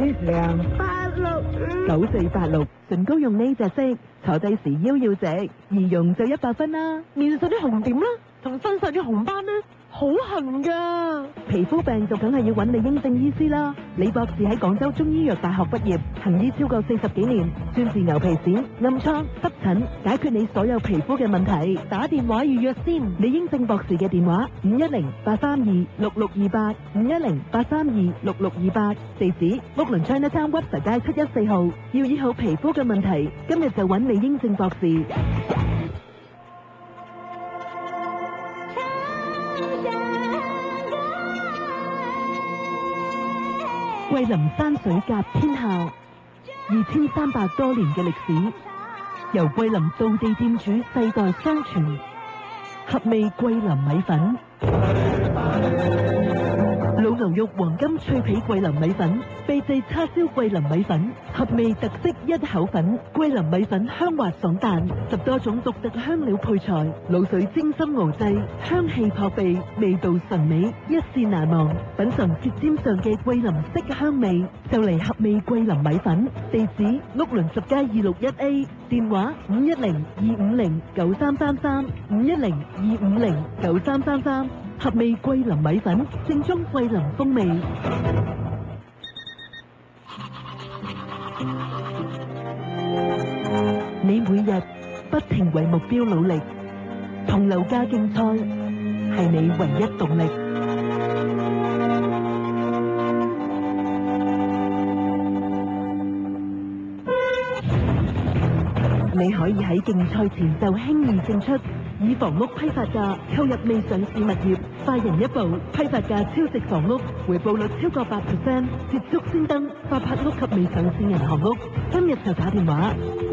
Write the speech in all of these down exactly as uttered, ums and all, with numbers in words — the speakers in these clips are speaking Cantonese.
兩八六九四八六，唇膏用呢隻色，坐低時腰要直，易用就一百分啦。 面上啲紅點啦，同身上啲紅斑咧，好痕噶。 皮膚病就梗係要揾李英正醫師啦。李博士喺廣州中醫藥大學畢業，行醫超過四十幾年，專治牛皮癬、暗瘡、濕疹，解決你所有皮膚嘅問題。打電話預約先。李英正博士嘅電話：五一零八三二六六二八，五一零八三二六六二八。地址：屋崙 Chinatown Webster 街七一四號。要醫好皮膚嘅問題，今日就揾李英正博士。桂林山水甲天下，二千三百多年嘅歷史，由桂林道地店主世代相傳。合味桂林米粉，老牛肉黃金脆皮桂林米粉，秘製叉燒桂林米粉，合味特色一口粉。桂林米粉香滑爽彈，十多種獨特香料配材，滷水精心熬製，香氣撲鼻，味道純美，一試難忘。品嘗舌尖上嘅桂林色香味，就嚟合味桂林米粉。地址：屋崙十街二六一 A， 電話：五一零二五零九三三三，五一零二五零九三三三。合味桂林米粉，正宗桂林風味。你每日不停為目標努力，同樓價競賽係你唯一動力。你可以喺競賽前就輕易勝出，以房屋批發價購入未上市物業，快人一步，批發價超值房屋，回報率超過八 percent， 捷足先登發拍屋及未上市銀行屋。今日就打電話。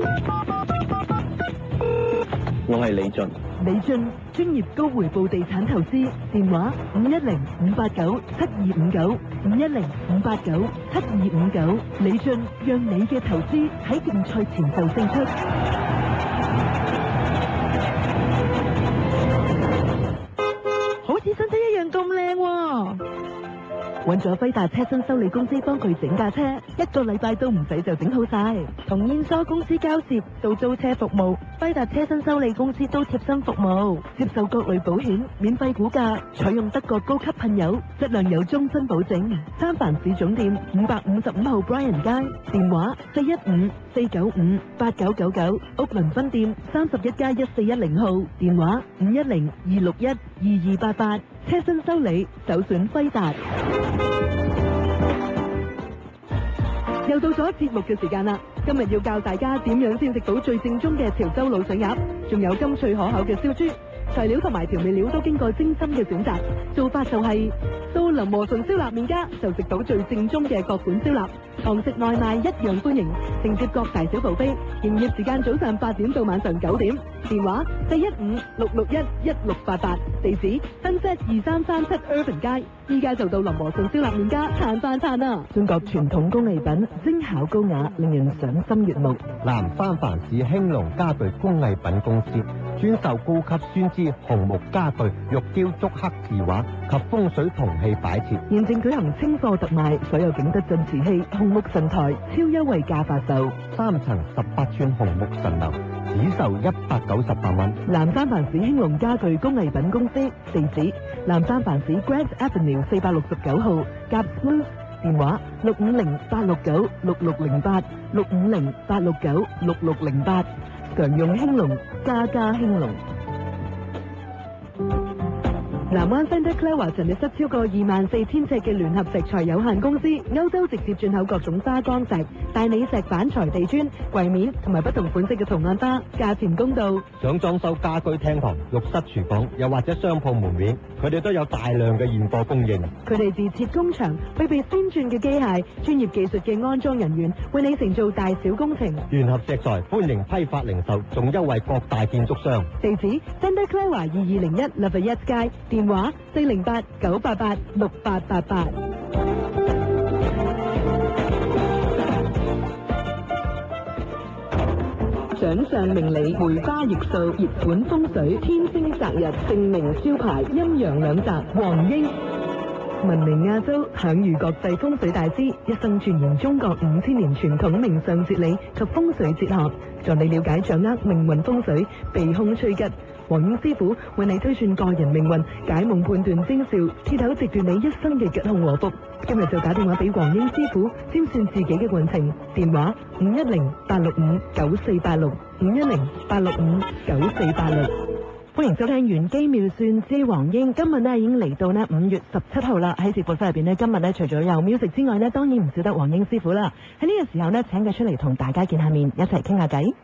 我係李俊。 李俊，專業高回報地產投資，電話五一零五八九七二五九，五一零五八九七二五九。李俊，讓你嘅投資喺競賽前就勝出。好似新車一樣咁靚喎！揾咗輝達車身修理公司幫佢整架車，一個禮拜都唔使就整好晒。同燕梳公司交涉到租車服務，輝達車身修理公司都貼身服務，接受各類保險，免費估價，採用德國高級噴油，質量有終身保證。三藩市總店五百五十五號 Bryan 街，電話四一五四九五八九九九，屋崙分店三十一加一四一零號，電話五一零二六一二二八八。車身修理首選輝達。又到咗節目嘅時間啦！今日要教大家點樣先食到最正宗嘅潮州滷水鴨，仲有甘脆可口嘅燒豬。材料同埋調味料都經過精心嘅選擇，做法就係、是、到林和順燒臘麵家就食到最正宗嘅各款燒臘，堂食外賣一樣歡迎，承接各大小 buffet，營業時間早上八點到晚上九點，電話四一五六六一一六八八，地址新set二三三七 Urban 街，依家就到林和順燒臘麵家嘆飯餐啊！中國傳統工藝品，精巧高雅，令人賞心悅目。 南三藩市興隆家具工藝品公司專售高級酸枝紅木家具、玉雕竹刻字畫及風水銅器擺設。 現正舉行清貨特賣，所有景德鎮瓷器、紅木神台超優惠價發售， 三層十八寸紅木神樓只售一百九十八蚊。 南三藩市興隆家具工藝品公司，地址南三藩市 Grant Avenue 四百六十九號，甲 Smooth， 電話六五零八六九六六零八六五零八六九六六零八，常用興隆，家家興隆。南灣 Santa Clara 陳列室超過二萬四千尺嘅聯合石材有限公司，歐洲直接轉口各種花崗石、大理石板材地磚、櫃面同埋不同款式嘅圖案花，價錢公道。 想裝修家居廳堂、浴室、廚房，又或者商鋪門面，佢哋都有大量嘅現貨供應。 佢哋自設工場，配備先進嘅機械、專業技術嘅安裝人員，為你承做大小工程。 聯合石材歡迎批發零售，仲優惠各大建築商。 地址 Santa Clara 二二零一 Lafayette 街，電話四零八九八八六八八八。掌上明理，梅花易數，熱盤風水，天星擇日，正明招牌，陰陽兩擇，黃英。 聞名亞洲，享譽國際風水大師，一生鑽研中國五千年傳統命相哲理及風水哲學，助你了解掌握命運風水，避凶趨吉。黃英師傅為你推算個人命運，解夢判斷徵兆，揭頭直斷你一生嘅吉凶禍福。今日就打電話俾黃英師傅，占算自己嘅運程。電話五一零八六五九四八六五一零八六五九四八六。歡迎收聽《玄機妙算之黃英》。今日咧已經嚟到咧五月十七號啦。喺直播室入邊咧，今日咧除咗有 music 之外咧，當然唔少得黃英師傅啦。喺呢個時候咧，請佢出嚟同大家見下面，一齊傾下偈。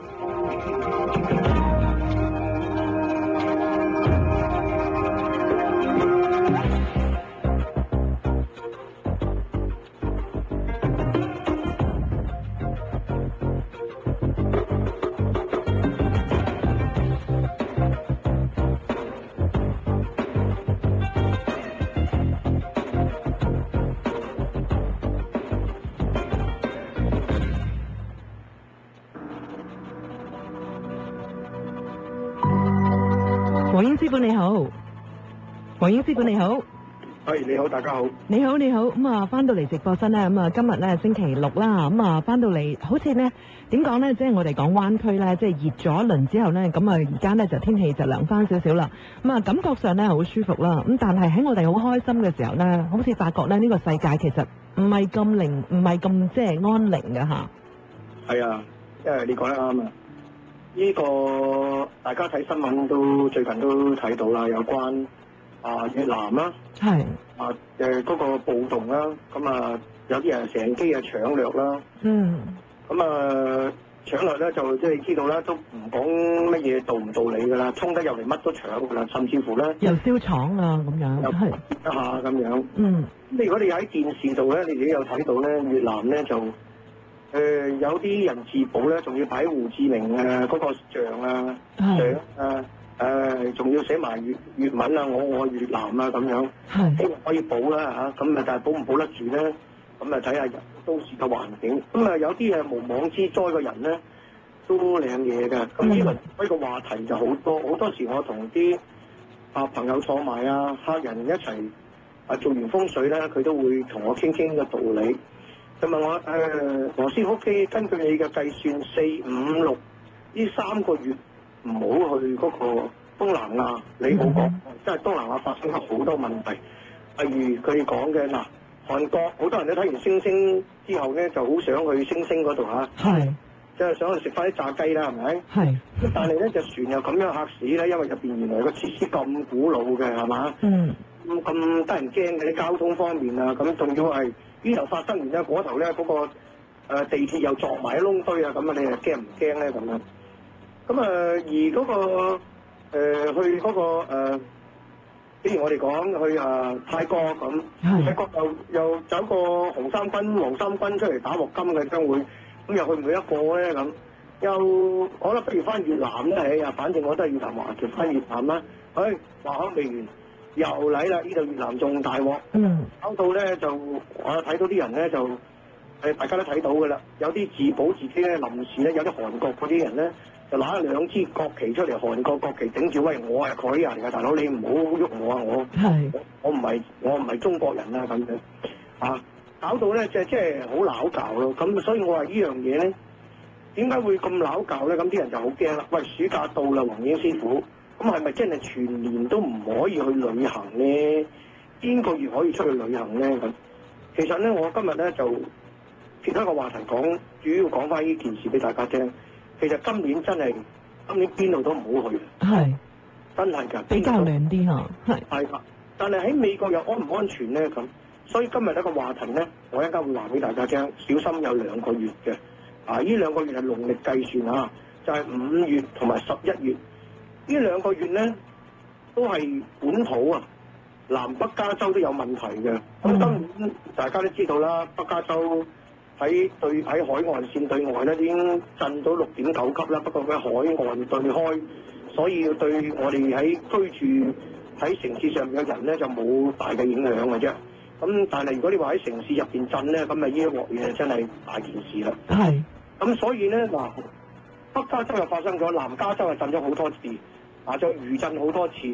黃英師傅你好，黃英師傅你好， 係你好，大家好， 你好你好，咁啊翻到嚟直播室咧，咁啊今日咧星期六啦，咁啊翻到嚟好似咧點講咧，即係我哋講灣區咧，即係熱咗一輪之後咧，咁啊而家咧就天氣就涼翻少少啦，咁啊感覺上咧好舒服啦，咁但係喺我哋好開心嘅時候咧，好似發覺咧呢個世界其實唔係咁寧，唔係咁即係安寧嘅吓。 係啊，因為你講得啱啊。呢個大家睇新聞都最近都睇到啦，有關啊越南啦， 係啊誒嗰個暴動啦，咁啊有啲人乘機啊搶掠啦， 嗯， 咁啊搶掠咧就即係知道啦，都唔講乜嘢道唔道理㗎啦，衝得入嚟乜都搶㗎啦，甚至乎咧又燒廠啊咁樣， 又係一下咁樣， 嗯， 咁如果你喺電視度咧，你自己有睇到咧，越南咧就。誒、呃、有啲人自保咧，仲要擺胡志明誒嗰個像啊，像啊誒，仲要寫埋粵粵文啊，我愛越南啊咁樣，希望可以保啦嚇，咁啊但係保唔保得住咧？咁啊睇下都市嘅環境，咁啊有啲誒無妄之災嘅人咧，都領嘢嘅。咁呢個呢個話題就好多，好多時我同啲啊朋友坐埋啊，客人一齊啊做完風水咧，佢都會同我傾傾個道理。就問我誒黃師傅，根據你嘅計算，四五六呢三個月唔好去嗰個東南亞，你好講，即係東南亞發生咗好多問題。例如佢哋講嘅嗱，韓國好多人都睇完星星之後咧，就好想去星星嗰度嚇， 係即係想去食翻啲炸雞啦，係咪？ 係。 但係咧隻船又咁樣嚇死咧，因為入邊原來個設施咁古老嘅係嘛？ 嗯。 咁咁得人驚嘅啲交通方面啊，咁仲要係。呢頭發生完咧，嗰頭咧嗰個誒、呃、地鐵又撞埋窿堆啊，咁啊你係驚唔驚咧咁樣？咁啊、呃、而嗰、那個、呃、去嗰、那個誒，比、呃、如我哋講去啊、呃、泰國咁，泰國又又走個紅衫軍、黃衫軍出嚟打鑊金嘅將會，咁又去唔去一個咧咁？又好啦，不如翻越南咧，哎呀，反正我都係越南華僑，翻越南啦。唉，話口未完。又嚟啦！呢度越南仲大鑊， 嗯， 搞到咧就我睇到啲人咧就誒，大家都睇到㗎啦。有啲自保自己咧，臨時咧有啲韓國嗰啲人咧就拿兩支國旗出嚟，韓國國旗頂住，喂，我係佢人㗎，大佬你唔好喐我啊！我係我唔係我唔係中國人啊咁樣啊，搞到咧即係即係好鬧交咯。咁所以我話呢樣嘢咧，點解會咁鬧交咧？咁啲人就好驚啦。喂，暑假到啦，黃英師傅。咁係咪真係全年都唔可以去旅行咧？邊個月可以出去旅行咧？咁其實咧，我今日咧就其他個話題講，主要講翻呢件事俾大家聽。其實今年真係今年邊度都唔好去， 係真係㗎， 比較涼啲嚇，係係啦。但係喺美國又安唔安全咧？咁所以今日一個話題咧，我一陣間會話俾大家聽，小心有兩個月嘅啊！呢兩個月係農曆計算啊，就係五月同埋十一月。呢兩個月咧都係本土啊，南北加州都有問題嘅。咁當然大家都知道啦，北加州喺對喺海岸線對外咧已經震到六點九級啦。不過佢海岸對開，所以對我哋喺居住喺城市上面嘅人咧就冇大嘅影響嘅啫。咁但係如果你話喺城市入邊震咧，咁啊呢一鑊嘢真係大件事啦。 係。 咁所以咧嗱，北加州又發生咗，南加州又震咗好多次。啊！就餘震好多次，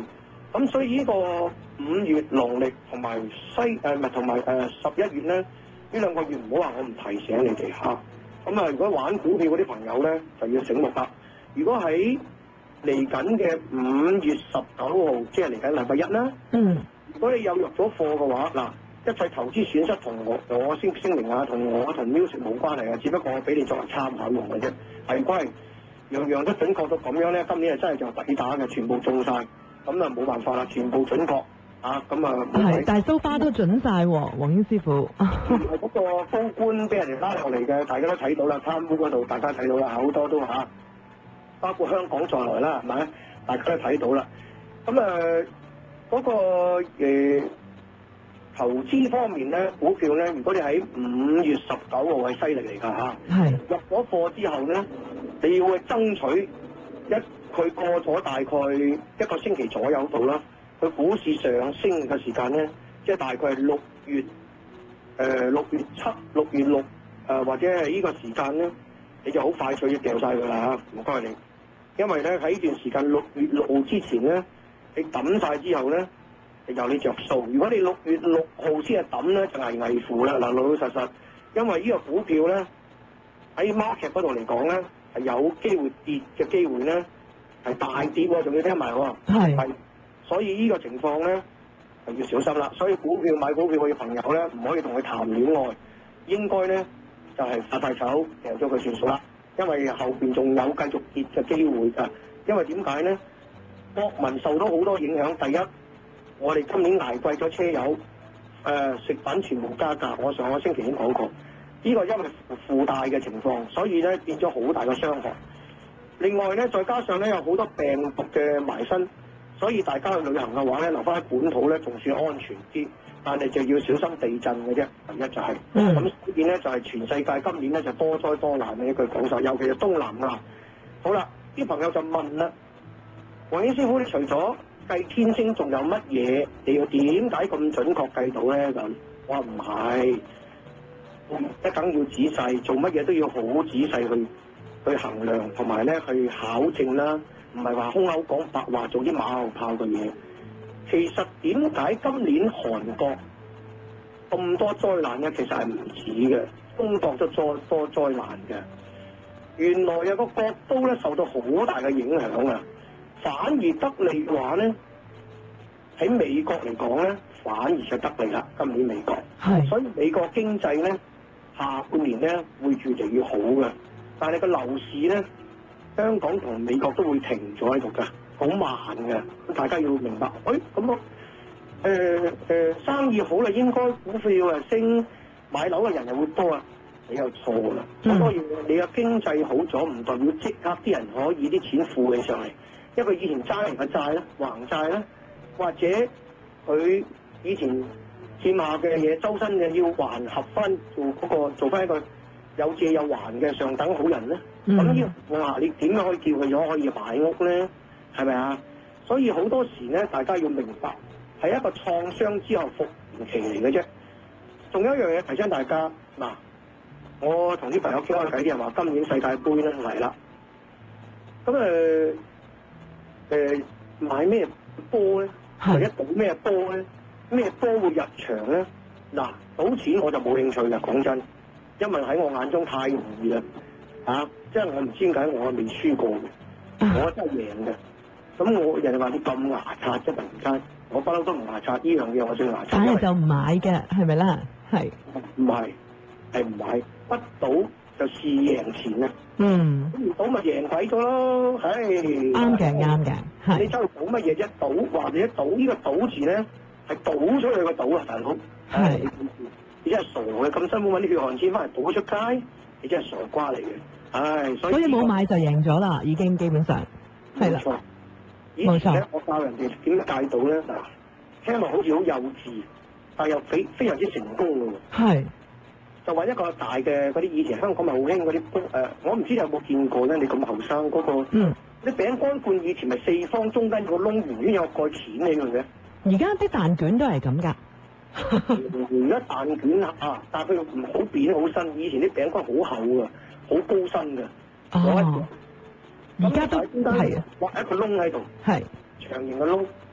咁所以呢個五月農曆同埋西誒唔係同埋誒十一月咧，呢兩個月唔好話我唔提醒你哋嚇。咁啊，如果玩股票嗰啲朋友咧，就要醒目啦。如果喺嚟緊嘅五月十九號，即係嚟緊禮拜一啦。 嗯。 如果你有入咗貨嘅話，嗱，一切投資損失同我我先聲明啊，同我同 music 冇關係啊，只不過我俾你作為參考用嘅啫。係歸樣樣都準確到咁樣咧，今年係真係就抵打嘅，全部中晒，咁啊冇辦法啦，全部準確啊，咁啊係，但係蘇花都準晒喎，黃英師傅。 係嗰個高官俾人哋拉落嚟嘅，大家都睇到啦，貪污嗰度大家睇到啦，好多都嚇，包括香港在內啦，係咪？大家都睇到啦。咁啊嗰個誒投資方面咧，股票咧，如果你喺五月十九號係犀利嚟㗎嚇， 係入咗貨之後咧，你要去爭取一佢過咗大概一個星期左右度啦，佢股市上升嘅時間咧，即係大概係六月誒六月七、六月六誒或者係呢個時間咧，你就好快脆就掉晒佢啦嚇，唔該你。因為咧喺呢段時間六月六號之前咧，你抌晒之後咧，就有你着數。如果你六月六號先係抌咧，就危危乎啦。嗱，老老實實，因為呢個股票咧喺 market 嗰度嚟講咧，係有機會跌嘅機會咧，係大跌喎，仲要聽埋喎。 係。 係。所以呢個情況咧係要小心啦。所以股票買股票嘅朋友咧，唔可以同佢談戀愛，應該咧就係發大手，掉咗佢算數啦。因為後邊仲有繼續跌嘅機會㗎。因為點解咧？國民受到好多影響。第一，我哋今年捱貴咗車油，誒、呃、食品全部加價。我上個星期已經講過，呢、這個因為附帶嘅情況，所以咧變咗好大嘅傷害。另外咧，再加上咧有好多病毒嘅埋身，所以大家去旅行嘅話咧，留翻喺本土咧仲算安全啲，但係就要小心地震嘅啫。第一就係、是，咁呢邊咧就係、是、全世界今年咧就多災多難嘅一句講法，尤其係東南亞。好啦，啲朋友就問啦。黃英師傅，你除咗計天星，仲有乜嘢？你要點解咁準確計到咧？咁我話唔係，一梗要仔細，做乜嘢都要好仔細去去衡量，同埋咧去考證啦，唔係話空口講白話，做啲馬後炮嘅嘢。其實點解今年韓國咁多災難咧？其實係唔止嘅，中國都多多災難嘅。原來有個國都咧受到好大嘅影響啊！反而得利嘅話咧，喺美國嚟講咧，反而就得利啦。今年美國，係，所以美國經濟咧下半年咧會越嚟越好嘅。但係個樓市咧，香港同美國都會停咗喺度㗎，好慢嘅。大家要明白。誒咁我誒誒生意好啦，應該股票啊升，買樓嘅人又會多啊。你又錯啦。咁當然你嘅經濟好咗，唔代表即刻啲人可以啲錢付起上嚟。因為以前揸人嘅債咧，還債咧，或者佢以前欠下嘅嘢，周身嘅要還合翻，做嗰、那個做翻一個有借有還嘅上等好人咧。咁呢、嗯，我話你點樣可以叫佢咗可以買屋咧？係咪啊？所以好多時咧，大家要明白係一個創傷之後復原期嚟嘅啫。仲有一樣嘢提醒大家，嗱，我同啲朋友傾開偈，啲人話今年世界盃咧嚟啦，咁誒。誒、呃、買咩波咧？或者賭咩波咧？咩波會入場咧？嗱，賭錢我就冇興趣嘅，講真，因為喺我眼中太容易啦，嚇、啊！即係我唔知點解我未輸過嘅，我真係贏嘅。咁我人哋話你咁牙刷啫，突然間，我不嬲都唔牙刷，呢樣嘢我最牙刷。 但係就唔買嘅，係咪啦？係。唔係，係唔買，不賭就試贏錢啊！ 嗯， 咁唔賭咪贏鬼咗咯，唉， 啱嘅，啱嘅，係。 你走去賭乜嘢啫？賭或者賭呢個賭字咧，係賭出去個賭啊，大佬。係。你真係傻嘅，咁辛苦揾啲血汗錢翻嚟賭出街，你真係傻瓜嚟嘅。唉，所以。所以冇買就贏咗啦，已經基本上。係啦。冇錯。冇錯。我教人哋點戒賭咧，嗱，聽落好似好幼稚，但係又非非常之成功嘅喎。係。就話一個大嘅嗰啲以前香港咪好興嗰啲誒，我唔知你有冇見過咧？你咁後生嗰個，嗯，啲餅乾罐以前咪四方中間有個窿，圓圈有個蓋鉗起佢嘅。而家啲蛋卷都係咁㗎。而家蛋卷啊，但係佢唔好扁好身。以前啲餅乾好厚啊，好高身㗎。哦。而家都係啊，挖一個窿喺度。係。長形嘅窿，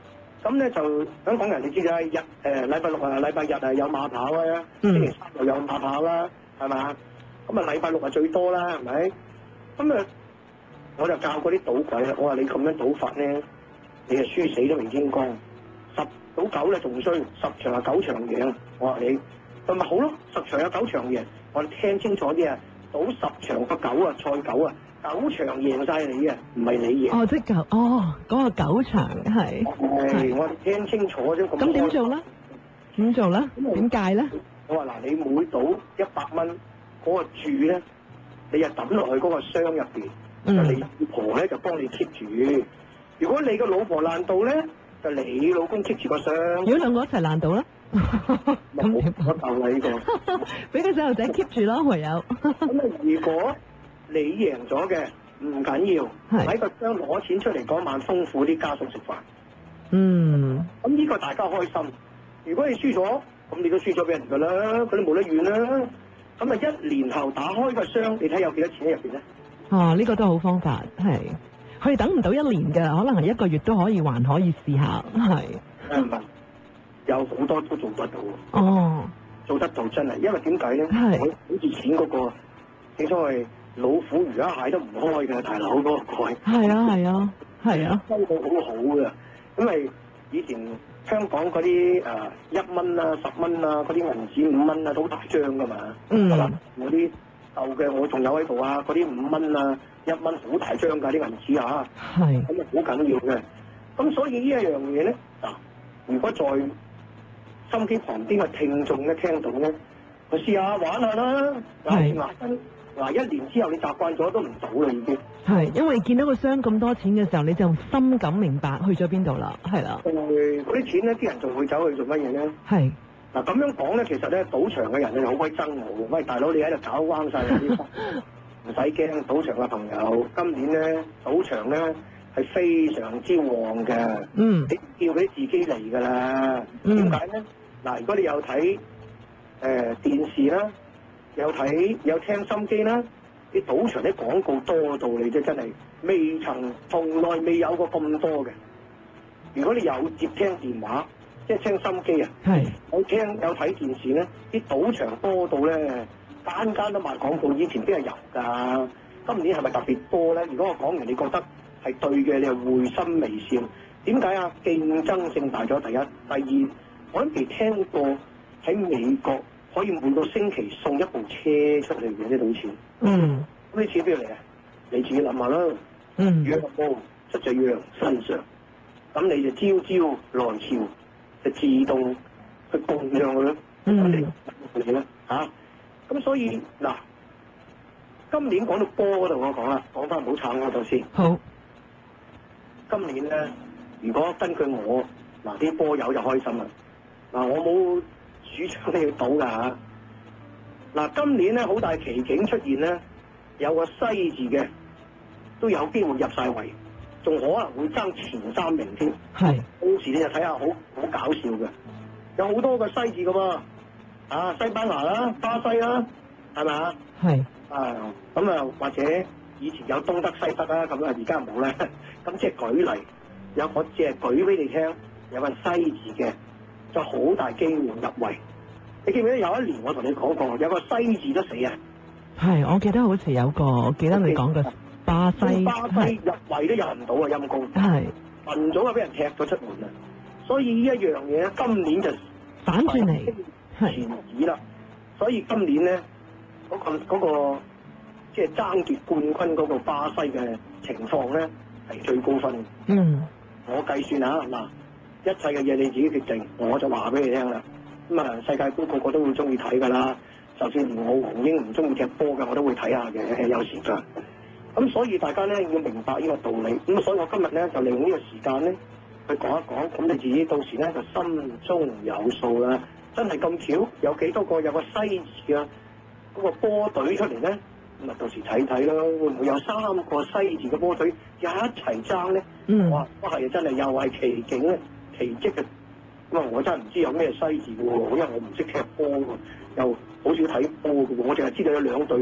咁咧就香港人你知㗎，日誒禮拜六啊、禮拜日啊有馬跑啊，星期三又有馬跑啦，係嘛？咁啊禮拜六啊最多啦，係咪？咁啊我就教嗰啲賭鬼啦，我話你咁樣賭法咧，你係輸死都未天光，十賭九咧仲衰，十場啊九場贏，我話你，咁咪好咯，十場有九場贏，我哋聽清楚啲啊，賭十場個九啊賽九啊。九場贏晒你嘅，唔係你贏。 哦，即係九，哦，嗰、那個九場係。 係，我哋聽清楚啫。 咁點做咧？點做咧？點戒咧？ 我話嗱，你每賭一百蚊，嗰、那個注咧，你就抌落去嗰個箱入邊，嗯、就你老婆咧就幫你 keep 住。如果你個老婆爛到咧，就你老公 keep 住個箱。如果兩個一齊爛到咧？咁點？ 我鬥你呢個，俾個細路仔 keep 住咯，唯有。 咁啊，如果你贏咗嘅唔緊要，喺個箱攞錢出嚟嗰晚豐富啲家屬食飯。 嗯。咁呢個大家開心。如果你輸咗，咁你都輸咗俾人㗎啦，佢都冇得怨啦。咁啊一年後打開個箱，你睇有幾多錢喺入邊咧？ 哦，呢、呢個都好方法，係。佢哋等唔到一年㗎，可能係一個月都可以，還可以試下，係。 唔係，有好多都做得到。 哦。做得到真係，因為點解咧？ 係。 好似錢嗰、嗰個，正所謂。老虎魚蝦蟹都唔開嘅，大佬嗰個蓋。 係啊係啊係啊， 收到好好嘅，因為以前香港嗰啲誒一蚊啊、十蚊啊嗰啲銀紙五蚊啊都好大張噶嘛。嗯。係嘛？嗰啲舊嘅我仲有喺度啊，嗰啲五蚊啊、一蚊好大張㗎啲銀紙啊。係。咁啊好緊要嘅，咁所以呢一樣嘢咧嗱，如果在心機旁邊嘅聽眾咧聽到咧，我試下玩下啦。係。嗱，一年之後你習慣咗都唔賭啦，已經。係，因為見到個箱咁多錢嘅時候，你就深感明白去咗邊度啦，係啦。誒，嗰啲錢咧，啲人仲會走去做乜嘢咧？係。嗱，咁樣講咧，其實咧，賭場嘅人咧好鬼憎我嘅。喂，大佬，你喺度搞彎晒啲，唔使驚。賭場嘅朋友，今年咧，賭場咧係非常之旺嘅。嗯。你叫俾自己嚟㗎啦。嗯。點解咧？嗱，如果你有睇誒、呃、電視啦。有睇有聽心機啦，啲賭場啲廣告多到你啫，真係未曾從來未有過咁多嘅。如果你有接聽電話，即係聽心機啊，係有聽有睇電視咧，啲賭場多到咧間間都賣廣告，以前邊係有㗎？今年係咪特別多咧？如果我講完你覺得係對嘅，你係會心微笑。點解啊？競爭性大咗，第一，第二，我都未聽過喺美國。可以每個星期送一部車出嚟嘅啲賭錢，嗯，咁啲錢邊度嚟啊？你自己諗下啦，嗯，羊毛出在羊身上，咁你就朝朝來朝就自動去供養佢咯，嗯，你哋咧嚇，咁所以嗱，今年講到波嗰度我講啦，講翻唔好撐嗰度先，好，今年咧，如果根據我嗱啲波友就開心啦，嗱我冇。主場都要賭㗎嚇，嗱今年咧好大奇景出現咧，有個西字嘅都有機會入晒圍，仲可能會爭前三名添。係，到時你就睇下好好搞笑嘅，有好多個西字㗎喎，啊西班牙啦、巴西啦，係咪啊？係。啊咁啊，或者以前有東德西德啦，咁啊而家冇啦。咁即係舉例，有我只係舉俾你聽，有個西字嘅。就好大機會入圍，你記唔記得有一年我同你講過，有個西字都死啊？係，我記得好似有個，我記得你講過巴西，巴西入圍都入唔到啊，陰公。係，雲早啊俾人踢咗出門啊，所以呢一樣嘢今年就反轉嚟，前子啦。所以今年咧嗰、嗰個、嗰個、即係爭奪冠軍嗰個巴西嘅情況咧係最高分。嗯，我計算下嗱。一切嘅嘢你自己決定，我就話俾你聽啦。咁啊，世界盃個個都會中意睇㗎啦。就算連我黃英唔中意踢波嘅，我都會睇下嘅，有時間。咁所以大家咧要明白呢個道理。咁所以我今日咧就利用呢個時間咧去講一講。咁你自己到時咧就心中有數啦。真係咁巧，有幾多個有個西字啊嗰個波隊出嚟咧？咁啊，到時睇睇咯，會唔會有三個西字嘅波隊一齊爭咧？嗯，哇，都係真係又係奇景咧！奇蹟嘅，咁啊！我真係唔知有咩西字嘅喎，因為我唔識踢波喎，又好少睇波嘅喎，我淨係知道有兩隊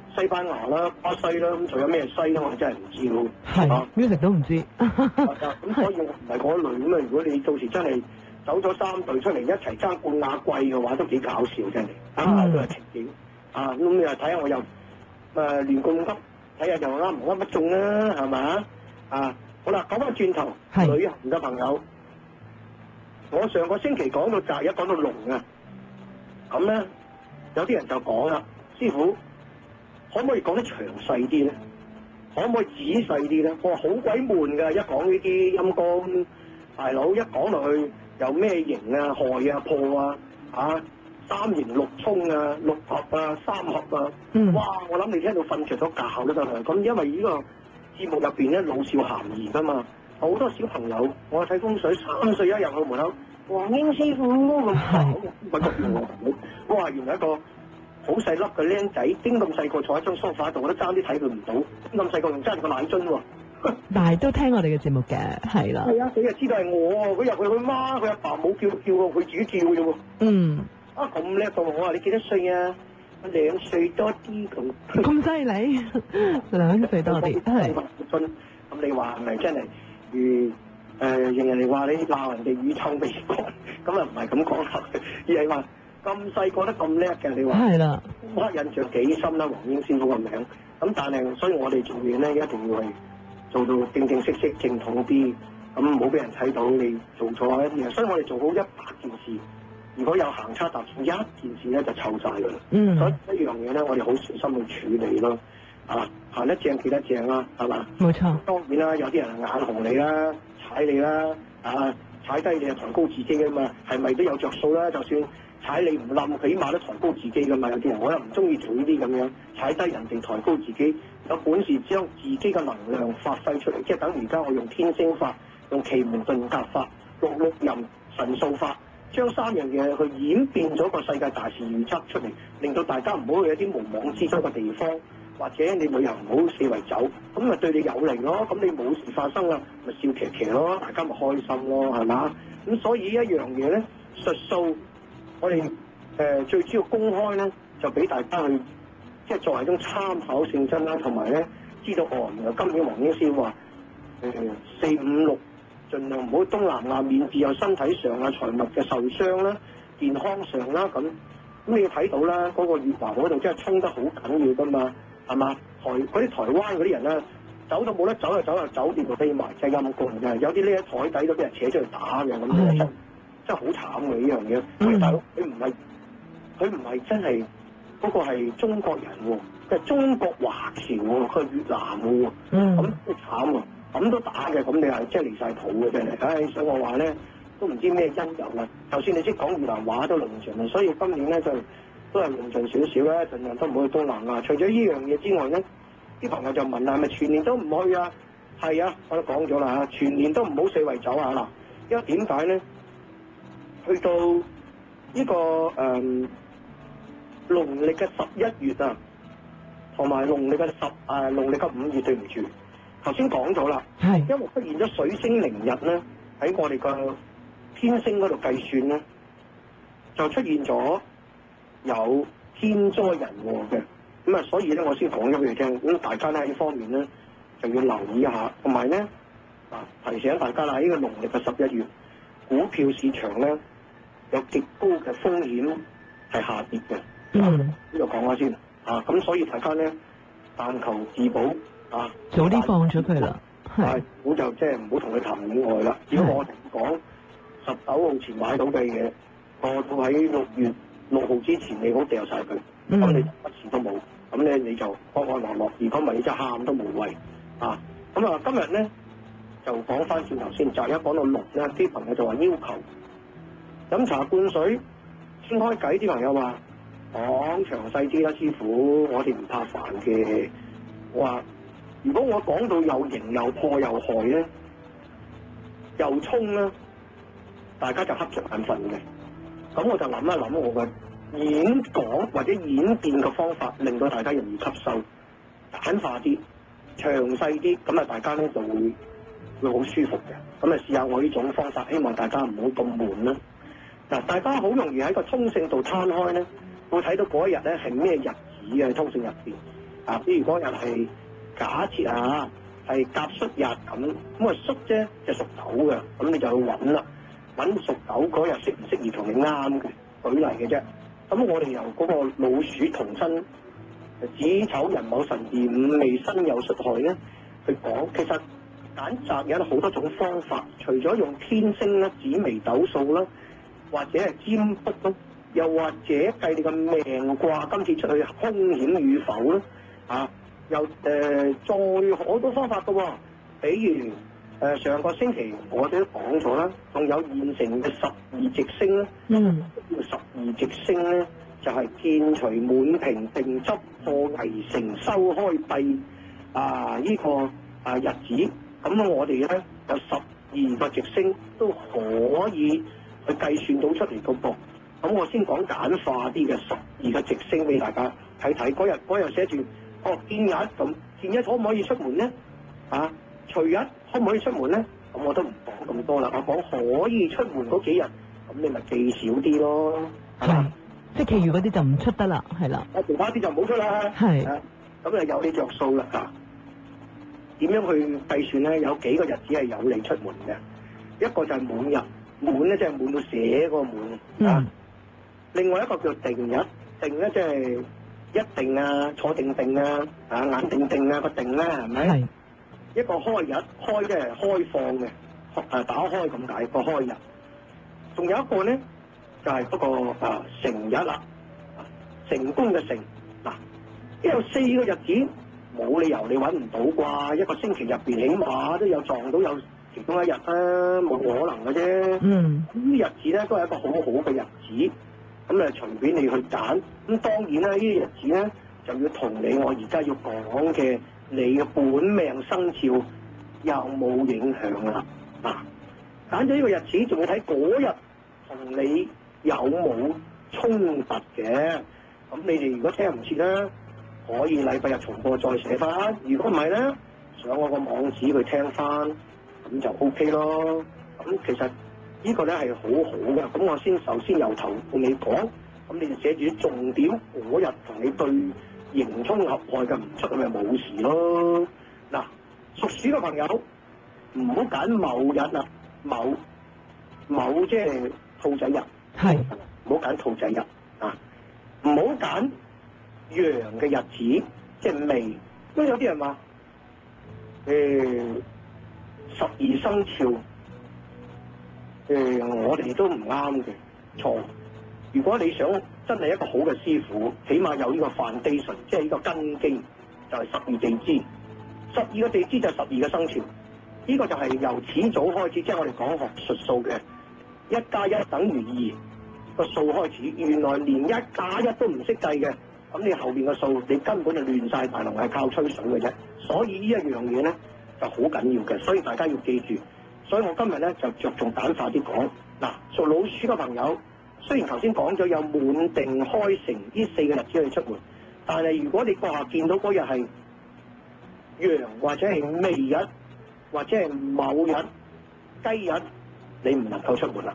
西班牙啦、巴西啦，咁仲有咩西咧？我哋真係唔知咯。 係，music 都唔知。 咁所以我唔係嗰類咁啊！如果你到時真係走咗三隊出嚟一齊爭冠亞季嘅話，都幾搞笑真係。啊，都係情景。啊，咁你又睇下我又誒亂咁噏，睇下又啱唔啱乜中啦，係咪？啊，好啦，講翻轉頭，旅行嘅朋友，我上個星期講到擇日，講到龍啊，咁咧有啲人就講啦，師傅可唔可以講得詳細啲咧？可唔可以仔細啲咧？我話好鬼悶㗎，一講呢啲陰公大佬，一講落去又咩刑啊、害啊、破啊，啊三刑六衝啊、六合啊、三合啊， 嗯、 哇！我諗你聽到瞓着咗覺都得啦。咁因為呢個節目入邊咧老少咸宜㗎嘛，好多小朋友我睇風水，三歲一入去門口，黃英師傅咁講，揾個電話我話原來一個好細粒嘅僆仔，丁咁細個坐喺張梳化度，我都爭啲睇佢唔到，丁咁細個仲揸住個奶樽喎。 但係都聽我哋嘅節目嘅，係啦。係啊，佢又知道係我，佢入去佢媽，佢阿爸冇叫叫喎，佢自己叫嘅啫喎。嗯。啊咁叻到我話你幾多歲啊？兩歲多啲咁。 咁犀利，兩歲多啲，係。 咁你話係咪真係如誒人人哋話你鬧人哋乳臭未乾？咁啊唔係咁講啦，而係話咁細個得咁叻嘅，你話。係啦。刻印象幾深啦，黃英師傅個名。咁但係，所以我哋做嘢咧，一定要係做到正正式式、正統啲，咁唔好俾人睇到你做錯一啲嘢。所以我哋做好一百件事，如果有行差踏錯一件事咧，就臭晒㗎啦。嗯。所以一樣嘢咧，我哋好小心去處理咯。啊，行得正企得正啦，係嘛？冇錯。當然啦，有啲人眼紅你啦，踩你啦，啊，踩低你就抬高自己㗎嘛，係咪都有着數啦？就算踩你唔冧，起碼都抬高自己㗎嘛。有啲人我又唔中意做呢啲咁樣，踩低人哋抬高自己，有本事將自己嘅能量發揮出嚟，即係等而家我用天星法、用奇門遁甲法、六六壬神數法，將三樣嘢去演變咗個世界大事預測出嚟，令到大家唔好去一啲無妄之災嘅地方，或者你旅遊唔好四圍走，咁咪對你有利咯。咁你冇事發生啦，咪笑騎騎咯，大家咪開心咯，係嘛？咁所以一樣嘢咧，術數。我哋誒、呃、最主要公開咧，就俾大家去，即係作為一種參考性質啦，同埋咧知道哦，原來今年黃英師話誒四五六，盡量唔好東南亞，免至有身體上啊財物嘅受傷啦、健康上啦咁。咁你要睇到啦，嗰、那個月華嗰度真係衝得好緊要噶嘛，係嘛？台嗰啲台灣嗰啲人咧，走到冇得走就走，就酒店度飛埋，真係陰公嘅，有啲匿喺台底都俾人扯出去打嘅咁樣。真係好慘嘅呢樣嘢，喂大佬，佢唔係佢唔係真係嗰個係中國人喎，佢係中國華僑喎，佢係越南嘅喎，咁都慘喎，咁都打嘅，咁你係真係離晒譜嘅真係，唉，所以我話咧都唔知咩因由啦，就算你識講越南話都論盡啦，所以今年咧就都係論盡少少啦，盡量都唔好去東南亞。除咗呢樣嘢之外咧，啲朋友就問啦，係咪全年都唔去啊？係啊，我都講咗啦嚇，全年都唔好四圍走下嗱，因為點解咧？去到呢、這個誒、嗯、農曆嘅十一月啊，同埋農曆嘅十誒農曆嘅五月，對唔住，頭先講咗啦，係因為出現咗水星凌日咧，喺我哋個天星嗰度計算咧，就出現咗有天災人禍嘅，咁啊，所以咧我先講咗俾你聽，咁大家咧喺呢方面咧就要留意一下，同埋咧啊提醒大家啦，喺呢個農曆嘅十一月，股票市場咧有極高嘅風險係下跌嘅。嗯，呢度講下先啊，咁所以大家咧但求自保啊， 早啲放咗佢啦。 係，我就即係唔好同佢談戀愛啦。如果我同佢講十九號前買到嘅嘢，過到喺六月六號之前你好掉晒佢，咁、嗯、你乜事都冇，咁咧你就安安樂樂。如果唔係你真係喊都無謂啊。咁啊，今日咧就講翻轉頭先，就一講到六咧，啲朋友就話要求飲茶灌水傾開偈，啲朋友話講詳細啲啦，師傅，我哋唔怕煩嘅。我話如果我講到又刑又破又害咧，又衝咧，大家就瞌着眼瞓嘅。咁我就諗一諗我嘅演講或者演變嘅方法，令到大家容易吸收，簡化啲、詳細啲，咁啊大家咧就會會好舒服嘅。咁啊試下我呢種方法，希望大家唔好咁悶啦。嗱，大家好容易喺個通勝度攤開咧，會睇到嗰一日咧係咩日子嘅通勝入邊。 啊，譬如嗰日係假設啊，係甲戌日咁，咁啊戌啫就屬狗嘅，咁你就去揾啦，揾屬狗嗰日適唔適宜同你啱嘅，舉例嘅啫。咁我哋由嗰個老鼠同身子丑寅卯辰巳午未申酉戌亥咧去講，其實揀擇有好多種方法，除咗用天星啦、紫微斗數啦，或者係占卜啦，又或者計你嘅命卦，今次出去凶險與否咧，啊，又誒、呃、再好多方法嘅喎、哦，比如誒、呃、上個星期我哋都講咗啦，仲有現成嘅十二直星咧， 嗯， 十二直星咧就係、是、見除滿平定執破危成收開閉啊呢、這個啊日子。咁我哋咧有十二個直星都可以去計算到出嚟個噃。咁我先講簡化啲嘅十二個直星俾大家睇睇。嗰日嗰日寫住哦見日咁，見日可唔可以出門咧？啊，除日可唔可以出門咧？咁我都唔講咁多啦。我講可以出門嗰幾日，咁你咪記少啲咯。 係，即係其餘嗰啲就唔出得啦，係啦。 啊，其他啲就唔好出啦。 係。 咁啊有你着數啦。嗱，點樣去計算咧？有幾個日子係有你出門嘅。一個就係滿日，滿咧即係滿到寫嗰個滿啊。 嗯。 另外一個叫定日，定咧即係一定啊，坐定定啊，啊眼定定啊個定咧係咪？係。一個開日，開即係開放嘅，誒打開咁解個開日。仲有一個咧就係、是、嗰、那個啊成日啦，成功嘅成嗱，有四個日子冇理由你揾唔到啩？一個星期入邊起碼都有撞到有其中一日啊，冇可能嘅啫。嗯，呢啲日子咧都係一個好好嘅日子。咁啊，隨便你去揀。咁當然啦，呢啲日子咧就要同你我而家要講嘅你嘅本命生肖有冇影響啦。嗱，揀咗呢個日子，仲要睇嗰日同你有冇衝突嘅。咁你哋如果聽唔切咧，可以禮拜日重播再寫翻。如果唔係咧，上我個網址去聽翻，咁就 O K 咯。咁其實呢個咧係好好嘅，咁我先首先由頭同你講，咁你就寫住重點嗰日同你對刑衝合害嘅唔出，咁咪冇事咯。嗱，屬鼠嘅朋友唔好揀某日啊，某某即係兔仔日，係唔好揀兔仔日啊，唔好揀羊嘅日子，即係未，因為有啲人話誒十二生肖。誒、呃，我哋都唔啱嘅，錯。如果你想真係一個好嘅師傅，起碼有呢個 foundation，即係呢個根基，就係十二地支。十二個地支就係十二個生肖。呢、這個就係由始祖開始，即係我哋講學術數嘅一加一等於二個數開始。原來連一加一都唔識計嘅，咁你後邊嘅數你根本就亂晒大龍，係靠吹水嘅啫。所以呢一樣嘢咧就好緊要嘅，所以大家要記住。所以我今日咧就着重簡化啲講。嗱，屬老鼠嘅朋友，雖然頭先講咗有滿定開成呢四個日子去出門，但係如果你閣下見到嗰日係羊或者係未日或者係卯日、雞日，你唔能夠出門啦。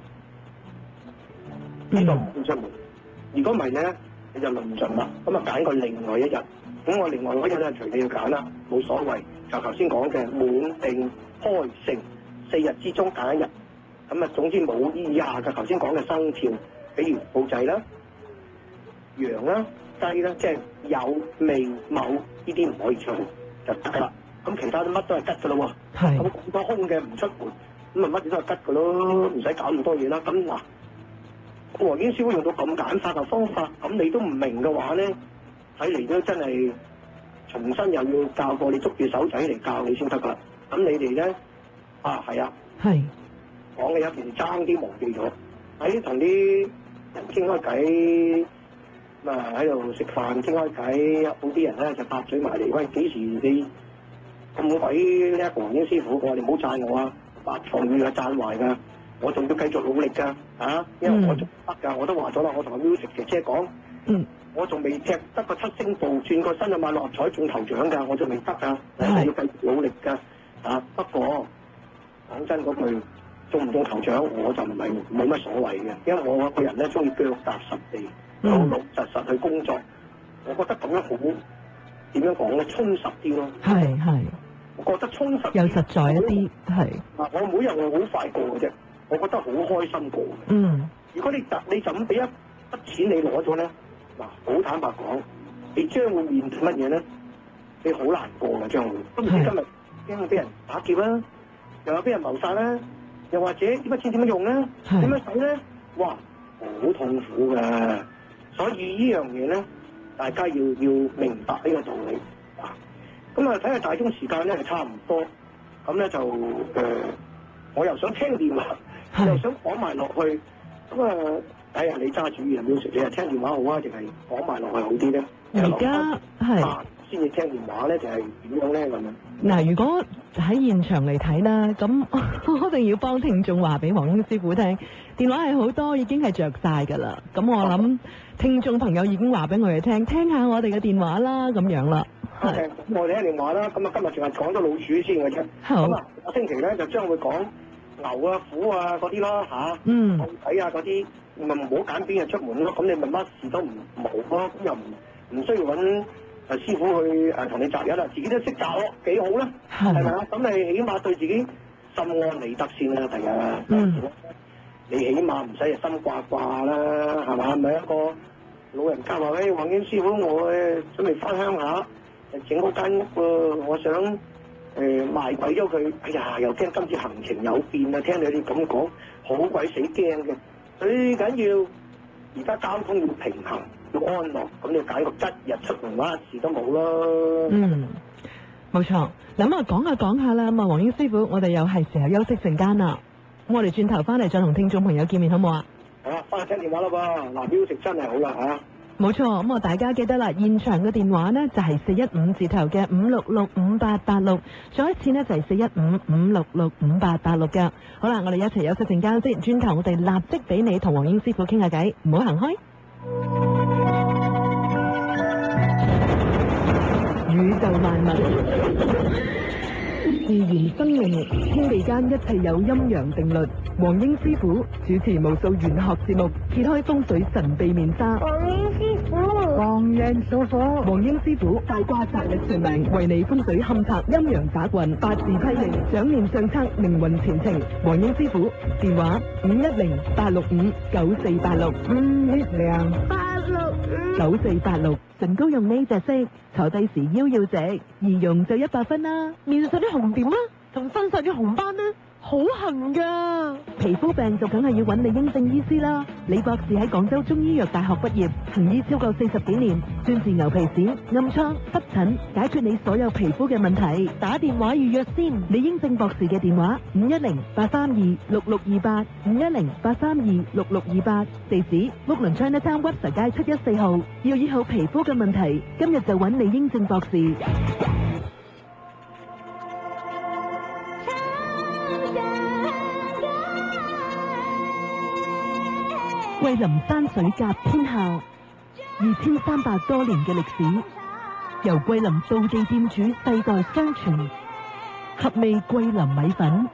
呢個唔會出門。如果唔係咧，你就論盡啦。咁啊揀個另外一日。咁我另外嗰日咧隨你要揀啦，冇所謂。就頭先講嘅滿定開成。四日之中揀一日，咁啊總之冇以下嘅頭先講嘅生肖，比如兔仔啦、羊啦、雞啦，即係有未卯呢啲唔可以出去就得啦。咁其他啲乜都係吉噶咯喎。係。咁咁多空嘅唔出門，咁啊乜嘢都係吉噶咯，唔使搞咁多嘢啦。咁嗱，黃英師傅用到咁簡化嘅方法，咁你都唔明嘅話咧，睇嚟都真係重新又要教過你捉住手仔嚟教你先得噶啦。咁你哋咧？啊，係啊，係講嘅有件爭啲忘記咗，喺同啲人傾開偈，咁啊喺度食飯傾開偈，好啲人咧就搭嘴埋嚟，喂，幾時你咁鬼叻黃英師傅？我話你唔好讚我啊，白撞語啊讚壞㗎，我仲要繼續努力㗎，啊，因為我仲得㗎，我都話咗啦，我同阿 music 姐姐講，嗯，我仲未踢得個七星步，轉個身就買六合彩中頭獎㗎，我仲未得㗎，我仲要繼續努力㗎，啊，不過。講真嗰句，中唔中頭獎我就唔係冇乜所謂嘅，因為我個人咧中意腳踏實地，老老實實去工作。我覺得咁樣好點樣講咧，充實啲咯。 係係， 我覺得充實又實在一啲係。 嗱，我每日我好快過嘅啫，我覺得好開心過。 嗯。 如果你就你就咁俾一筆錢你攞咗咧，嗱，好坦白講，你將會面對乜嘢咧？你好難過嘅將會。都唔知今日驚俾人打劫啦，又有俾人謀殺啦，又或者呢筆錢點樣用咧？點樣使咧？哇，好痛苦㗎。所以呢樣嘢咧，大家要要明白呢個道理啊。咁啊，睇下大鐘時間咧係差唔多，咁咧就誒、呃，我又想聽電話，又想講埋落去，咁啊睇下你揸主意啊，Music，你係聽電話好啊，定係講埋落去好啲咧？ 而家係先至聽電話咧，定係點樣咧咁樣？ 嗱，如果喺現場嚟睇啦，咁我一定要幫聽眾話俾黃英師傅聽，電話係好多已經係着晒㗎啦。咁我諗聽眾朋友已經話俾我哋聽，聽下我哋嘅電話啦，咁樣啦。 係，我哋聽電話啦。咁啊，今日淨係講咗老鼠先嘅啫。 好。 咁啊，下星期咧就將會講牛啊、虎啊嗰啲咯嚇。 嗯。 兔仔啊嗰啲，咪唔好揀邊日出門咯。咁你咪乜事都唔冇咯，咁又唔唔需要揾誒師傅去誒同你擇日啦，自己都識擇咯，幾好啦，係咪啊？咁你起碼對自己心安理得先啦，第日。嗯。你起碼唔使心掛掛啦，係嘛？咪一個老人家話：誒，黃英師傅，我誒準備翻鄉下，整嗰間屋喎，我想誒、呃、賣鬼咗佢。哎呀，又驚今次行程有變啊！聽你哋咁講，好鬼死驚嘅。最緊要而家交通要平衡，要安樂，咁你揀個吉日出門，乜事都冇咯。 嗯，冇錯。咁啊，講下講下啦。咁啊，黃英師傅，我哋又係時候休息陣間啦。咁我哋轉頭翻嚟再同聽眾朋友見面，好唔好啊？ 係啊，翻去聽電話啦噃。嗱，music真係好啦嚇。 冇錯，咁啊大家記得啦，現場嘅電話呢就係四一五字頭嘅五六六五八八六，再一次呢就係四一五五六六五八八六嘅。好啦，我哋一齊休息陣間先，轉頭我哋立即俾你同黃英師傅傾下偈，唔好行開。宇宙萬物。自然生命，天地間一切有陰陽定律。黃英師傅主持無數玄學節目，揭開風水神秘面紗。 黃英師傅，黃人師傅， 黃英師傅大卦擇日算命，為你風水勘測陰陽打運，八字批命，掌念相測命運前程。黃英師傅電話五一零八六五九四八六五一零八六五九四八六。唇膏用呢隻色，坐低時腰要直，易用就一百分啦。 面上啲紅點啦，同身上啲紅斑啦，好痕噶。 皮膚病就梗係要揾李英正醫師啦。李博士喺廣州中醫藥大學畢業，行醫超過四十幾年，專治牛皮癬、暗瘡、濕疹，解決你所有皮膚嘅問題。打電話預約先。李英正博士嘅電話五一零八三二六六二八五一零八三二六六二八，地址屋崙 Chinatown 屈臣街七一四號。要醫好皮膚嘅問題，今日就揾李英正博士。桂林山水甲天下，二千三百多年嘅歷史，由桂林道地店主世代相傳，合味桂林米粉。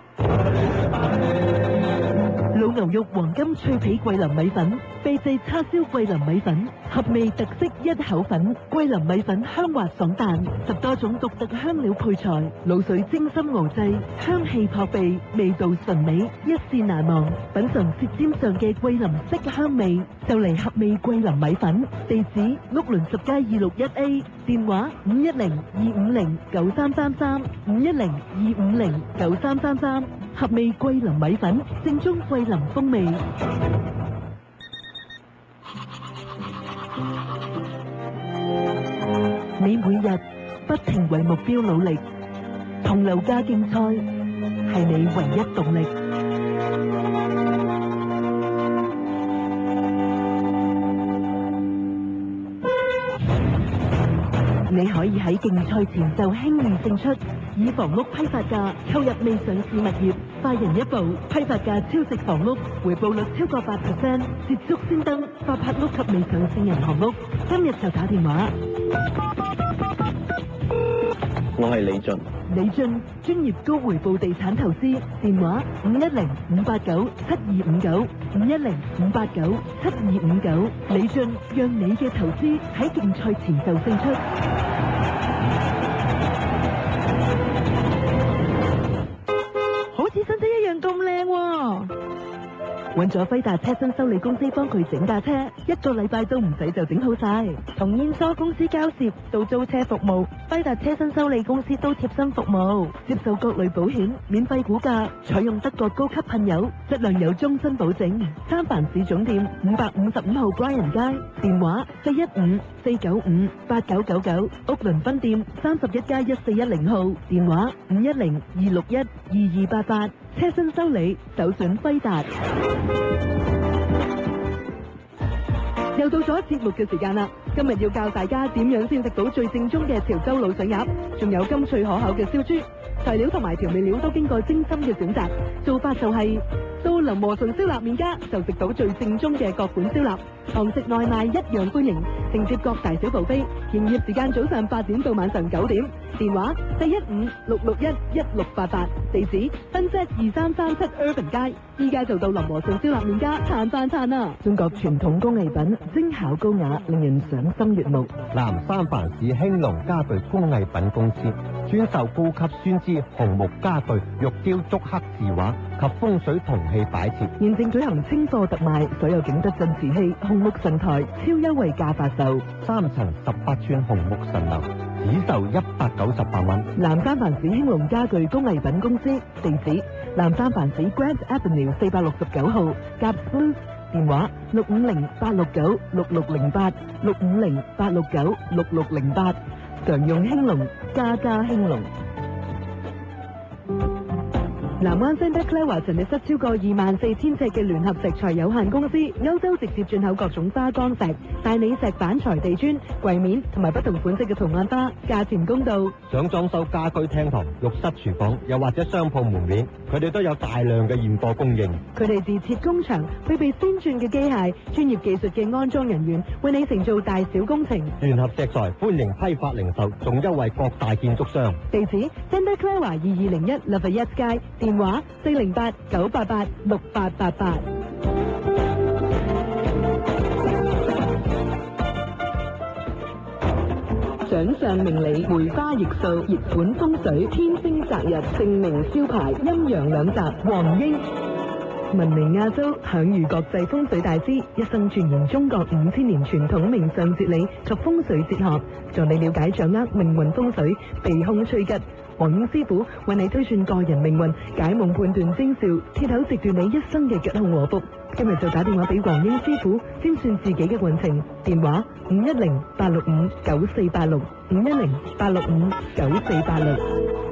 老牛肉黃金脆皮桂林米粉，秘製叉燒桂林米粉，合味特色一口粉。桂林米粉香滑爽彈，十多種獨特香料配材，滷水精心熬製，香氣撲鼻，味道純美，一試難忘。品嘗舌尖上嘅桂林色香味，就嚟合味桂林米粉。地址屋崙十街二六一 A， 電話五一零二五零九三三三五一零二五零九三三三。合味桂林米粉，正宗桂林風味。你每日不停為目標努力，同樓價競賽係你唯一動力。你可以喺競賽前就輕易勝出，以房屋批發價購入未上市物業，快人一步，批發價超值房屋，回報率超過八 percent， 捷足先登發拍屋及未上市銀行屋。今日就打電話。 我係李俊。 李俊，專業高回報地產投資，電話五一零五八九七二五九五一零五八九七二五九。李俊，讓你嘅投資喺競賽前就勝出。 揾咗輝達車身修理公司幫佢整架車，一個禮拜都唔使就整好晒。同燕梳公司交涉到租車服務，輝達車身修理公司都貼身服務，接受各類保險，免費估價，採用德國高級噴油，質量有終身保證。三藩市總店五百五十五號 Bryan 街，電話四一五四九五八九九九，屋崙分店三十一街一四一零號，電話五一零二六一二二八八，車身修理首選輝達。又到咗節目嘅時間啦！今日要教大家點樣先食到最正宗嘅潮州滷水鴨，仲有甘脆可口嘅燒豬。材料同埋調味料都經過精心嘅選擇，做法就係、是、到林和順燒臘麵家就食到最正宗嘅各款燒臘，堂食內賣一樣歡迎，承接各大小部飛，營業時間早上八點到晚上九點，電話四一五六六一一六八八，地址分析二三三七 Urban 街，依家就到林和順燒臘麵家嘆飯嘆啦！中國傳統工藝品，精巧高雅，令人賞心悅目。 南三藩市興隆家具工藝品公司專售高級酸枝紅木家具、玉雕竹刻字畫及風水銅器擺設。 現正舉行清貨特賣，所有景德鎮瓷器、紅木神台超優惠價發售， 三層十八寸紅木神樓只售一百九十八蚊。 南三藩市興隆家具工藝品公司，地址南三藩市 Grant Avenue 四百六十九號，夾 Blues， 電話六五零八六九六六零八六五零八六九六六零八，常用興隆，家家興隆。南灣 Santa Clara 陳列室超過二萬四千尺嘅聯合石材有限公司，歐洲直接進口各種花崗石、大理石板材地磚、櫃面同埋不同款式嘅圖案花，價錢公道。 想裝修家居廳堂、浴室、廚房，又或者商鋪門面，佢哋都有大量嘅現貨供應。 佢哋自設工場，配備先進嘅機械、專業技術嘅安裝人員，為你承做大小工程。 聯合石材歡迎批發零售，仲優惠各大建築商。 地址 Santa Clara 二二零一 Lafayette 街。電話四零八九八八六八八八。掌上明理，梅花易數，熱盤風水，天星擇日，姓名招牌，陰陽兩集，黃英。聞名亞洲，享譽國際風水大師，一生鑽研中國五千年傳統命相哲理及風水哲學，助你了解掌握命運風水，避凶趨吉。黃英師傅為你推算個人命運，解夢判斷徵兆，鐵口直斷你一生嘅吉凶禍福。今日就打電話俾黃英師傅，先算自己嘅運程。電話五一零八六五九四八六五一零八六五九四八六。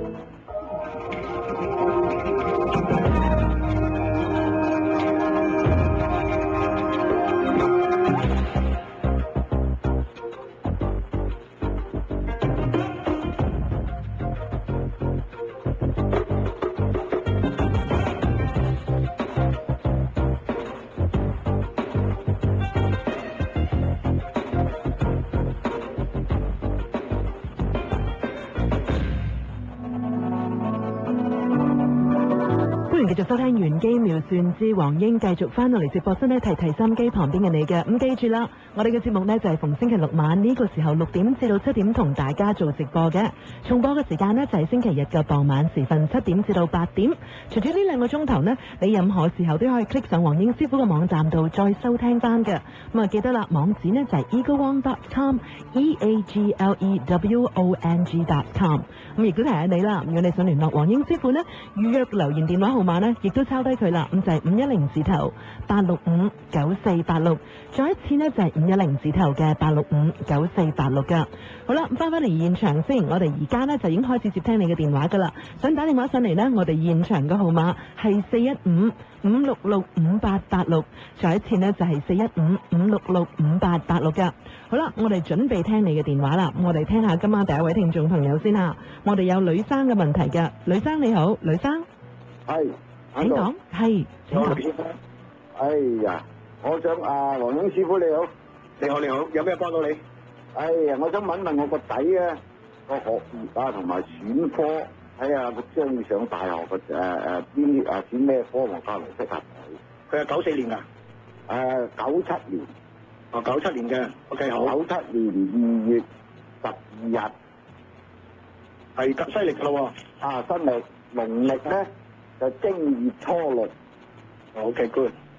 繼續收聽玄機妙算之黃英，繼續翻到嚟直播室呢，提提心機旁邊嘅你嘅。咁記住啦，我哋嘅節目呢就係逢星期六晚呢個時候六點至到七點同大家做直播嘅，重播嘅時間呢就係星期日嘅傍晚時分七點至到八點。除咗呢兩個鐘頭呢，你任何時候都可以 click 上黃英師傅嘅網站度再收聽翻嘅。咁啊記得啦，網址呢就係 eaglewong dot com，e a g l e w o n g dot com。咁亦都提下你啦，如果你想聯絡黃英師傅呢，預約留言電話號碼呢亦都抄低佢啦。咁就係五一零字頭八六五九四八六，再一次呢就係五一零字頭嘅八六五九四八六噶。好啦，咁翻返嚟現場先，我哋而家呢就已經開始接聽你嘅電話噶啦。想打電話上嚟呢，我哋現場嘅號碼係四一五五六六五八八六，再一次呢就係四一五五六六五八八六噶。好啦，我哋準備聽你嘅電話啦。我哋聽下今晚第一位聽眾朋友先吓。我哋有呂生嘅問題嘅，呂生你好，呂生係， 請講，係，請講。 哎呀，我想啊，黃英師傅你好，你好你好，有咩幫到你？哎呀，我想問問我個仔啊，個學業啊同埋選科，睇下佢將要上大學嘅誒誒邊啲啊選咩科目較為適合佢？佢係九四年㗎，誒九七年，哦九七年嘅 ，OK 好。九七年二月十二日，係吉西歷㗎咯喎。啊，新歷農曆咧就正月初六。OK good。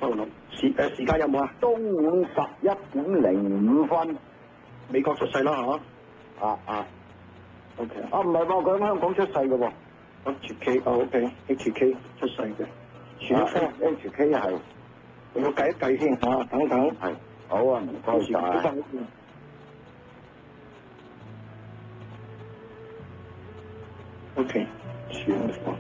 初六時誒時間有冇啊？ 中午十一點零五分， 美國出世啦嚇。 啊啊 OK 啊唔係喎，佢喺香港出世嘅喎。 H K 哦 OK，H K 出世嘅。選科 H K 係， 我計一計先嚇，等等。 係。好啊，唔該晒。 OK，選科。